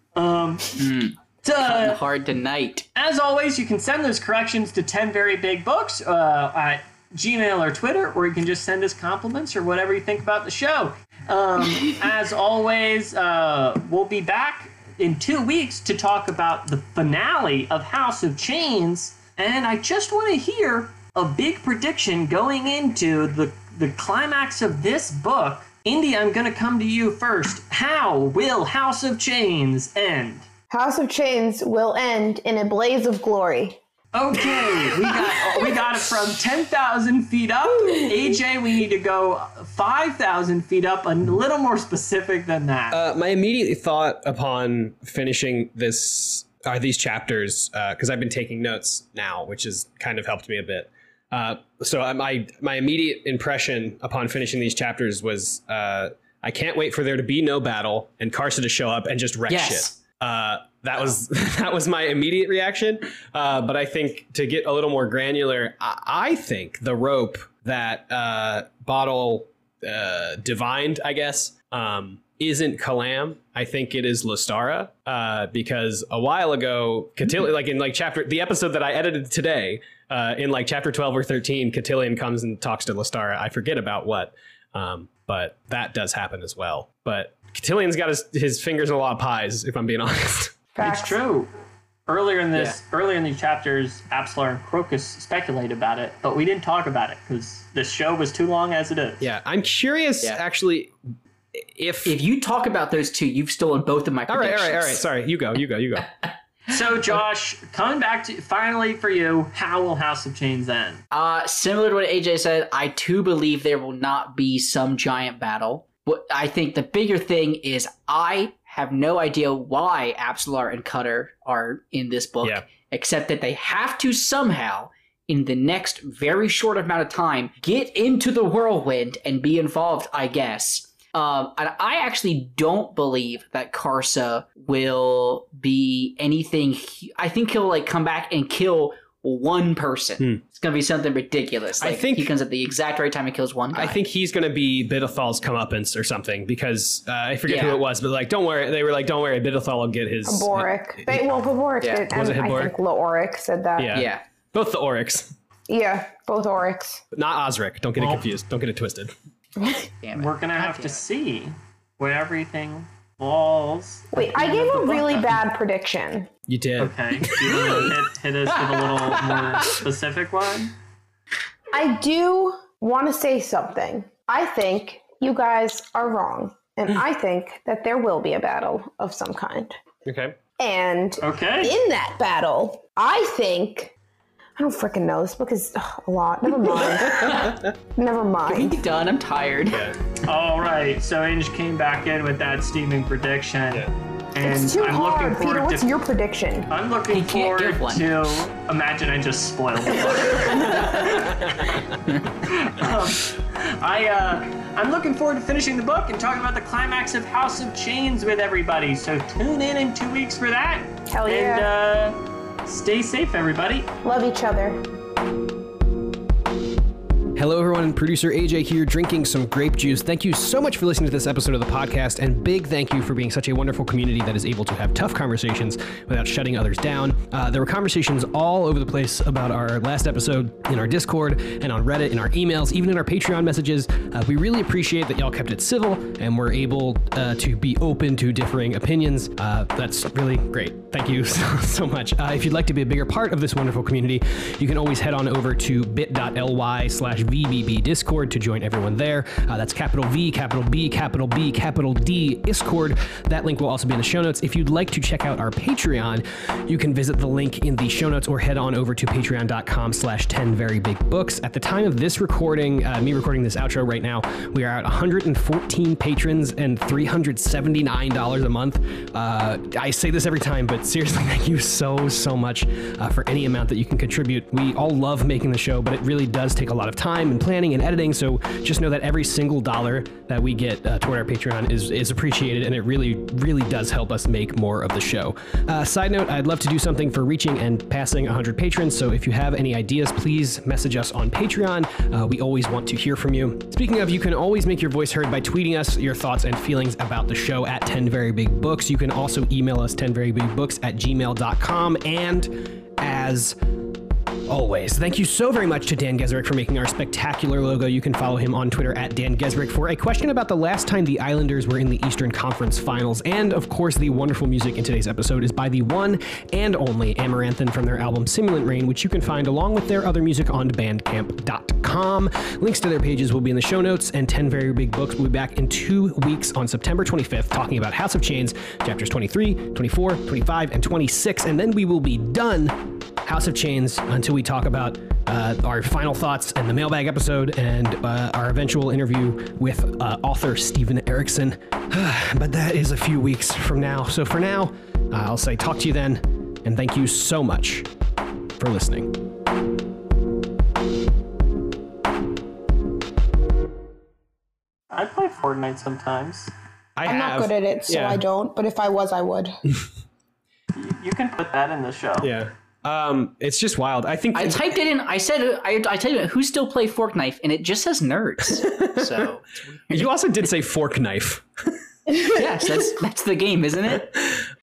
Hard tonight. as always, you can send those corrections to 10 Very Big Books at Gmail or Twitter, or you can just send us compliments or whatever you think about the show. As always, we'll be back in 2 weeks to talk about the finale of House of Chains, and I just want to hear a big prediction going into the climax of this book. Indy, I'm going to come to you first. How will House of Chains end? House of Chains will end in a blaze of glory. Okay, we got it from 10,000 feet up. AJ, we need to go 5,000 feet up, a little more specific than that. My immediate thought upon finishing these chapters, because I've been taking notes now, which has kind of helped me a bit. So my immediate impression upon finishing these chapters was I can't wait for there to be no battle and Karsa to show up and just wreck shit. That was my immediate reaction. But I think to get a little more granular, I think the rope that Bottle divined, I guess, isn't Kalam. I think it is Lestara, because a while ago, Cotillion, like in like the episode that I edited today, in like chapter 12 or 13, Cotillion comes and talks to Lestara. I forget about what, but that does happen as well. But Cotillion's got his fingers in a lot of pies, if I'm being honest. Facts. It's true. Earlier in these chapters, Apsalar and Crocus speculate about it, but we didn't talk about it because the show was too long as it is. Yeah, I'm curious, actually, if you talk about those two, you've stolen both of my predictions. All right. Sorry, you go. So, Josh, coming back to finally for you, how will House of Chains end? Similar to what AJ said, I too believe there will not be some giant battle. What I think the bigger thing is I have no idea why Apsalar and Cutter are in this book, except that they have to somehow, in the next very short amount of time, get into the whirlwind and be involved, I guess. And I actually don't believe that Karsa will be anything. I think he'll like come back and kill one person. It's gonna be something ridiculous. Like, I think he comes at the exact right time and kills one guy. I think he's gonna be Bidethal's comeuppance or something, because I forget who it was, but like, don't worry. They were like, don't worry, Bidethal will get his. Boric. Boric did. Was it him, I Boric? think Leoric said that. Yeah. Both the Oryx. Yeah, both Oryx. Not Osric. Don't get it confused. Don't get it twisted. Damn it. We're gonna have to see where everything falls. Wait, I gave a really bad prediction. You did. Okay, do you want to hit us with a little more specific one? I do want to say something. I think you guys are wrong, and I think that there will be a battle of some kind. Okay. And in that battle, I think... I don't freaking know. This book is a lot. Never mind. Never mind. Be done. I'm tired. Yeah. All right, so Inge came back in with that steaming prediction. And It's too I'm hard. looking forward Peter, what's to your prediction? I'm looking can't give forward one. to imagine I just spoiled it. I'm looking forward to finishing the book and talking about the climax of House of Chains with everybody. So tune in 2 weeks for that. Hell yeah. And stay safe, everybody. Love each other. Hello, everyone. Producer AJ here, drinking some grape juice. Thank you so much for listening to this episode of the podcast, and big thank you for being such a wonderful community that is able to have tough conversations without shutting others down. There were conversations all over the place about our last episode in our Discord and on Reddit, in our emails, even in our Patreon messages. We really appreciate that y'all kept it civil and were able to be open to differing opinions. That's really great. Thank you so much. If you'd like to be a bigger part of this wonderful community, you can always head on over to bit.ly/VBB Discord to join everyone there. That's capital V, capital B, capital B, capital D, Discord. That link will also be in the show notes. If you'd like to check out our Patreon, you can visit the link in the show notes or head on over to patreon.com/10verybigbooks. At the time of this recording, me recording this outro right now, we are at 114 patrons and $379 a month. I say this every time, but seriously, thank you so much for any amount that you can contribute. We all love making the show, but it really does take a lot of time and planning and editing, so just know that every single dollar that we get toward our Patreon is appreciated, and it really does help us make more of the show. Side note, I'd love to do something for reaching and passing 100 patrons, so if you have any ideas, please message us on Patreon. We always want to hear from you. Speaking of, you can always make your voice heard by tweeting us your thoughts and feelings about the show at 10verybigbooks. You can also email us 10verybigbooks@gmail.com, and as always, thank you so very much to Dan Gesrick for making our spectacular logo. You can follow him on Twitter at Dan Gesrick for a question about the last time the Islanders were in the Eastern Conference Finals. And of course, the wonderful music in today's episode is by the one and only Amaranthin from their album Simulant Rain, which you can find along with their other music on bandcamp.com. Links to their pages will be in the show notes, and 10 Very Big Books will be back in 2 weeks on September 25th talking about House of Chains, chapters 23, 24, 25, and 26. And then we will be done House of Chains until we talk about our final thoughts and the mailbag episode and our eventual interview with author Steven Erikson. But that is a few weeks from now. So for now, I'll say talk to you then, and thank you so much for listening. I play Fortnite sometimes. I'm not good at it, so I don't. But if I was, I would. You can put that in the show. Yeah. It's just wild. I think I typed it in. I said I typed in who still play Fork Knife, and it just says nerds. So you also did say fork knife. Yes, that's the game, isn't it?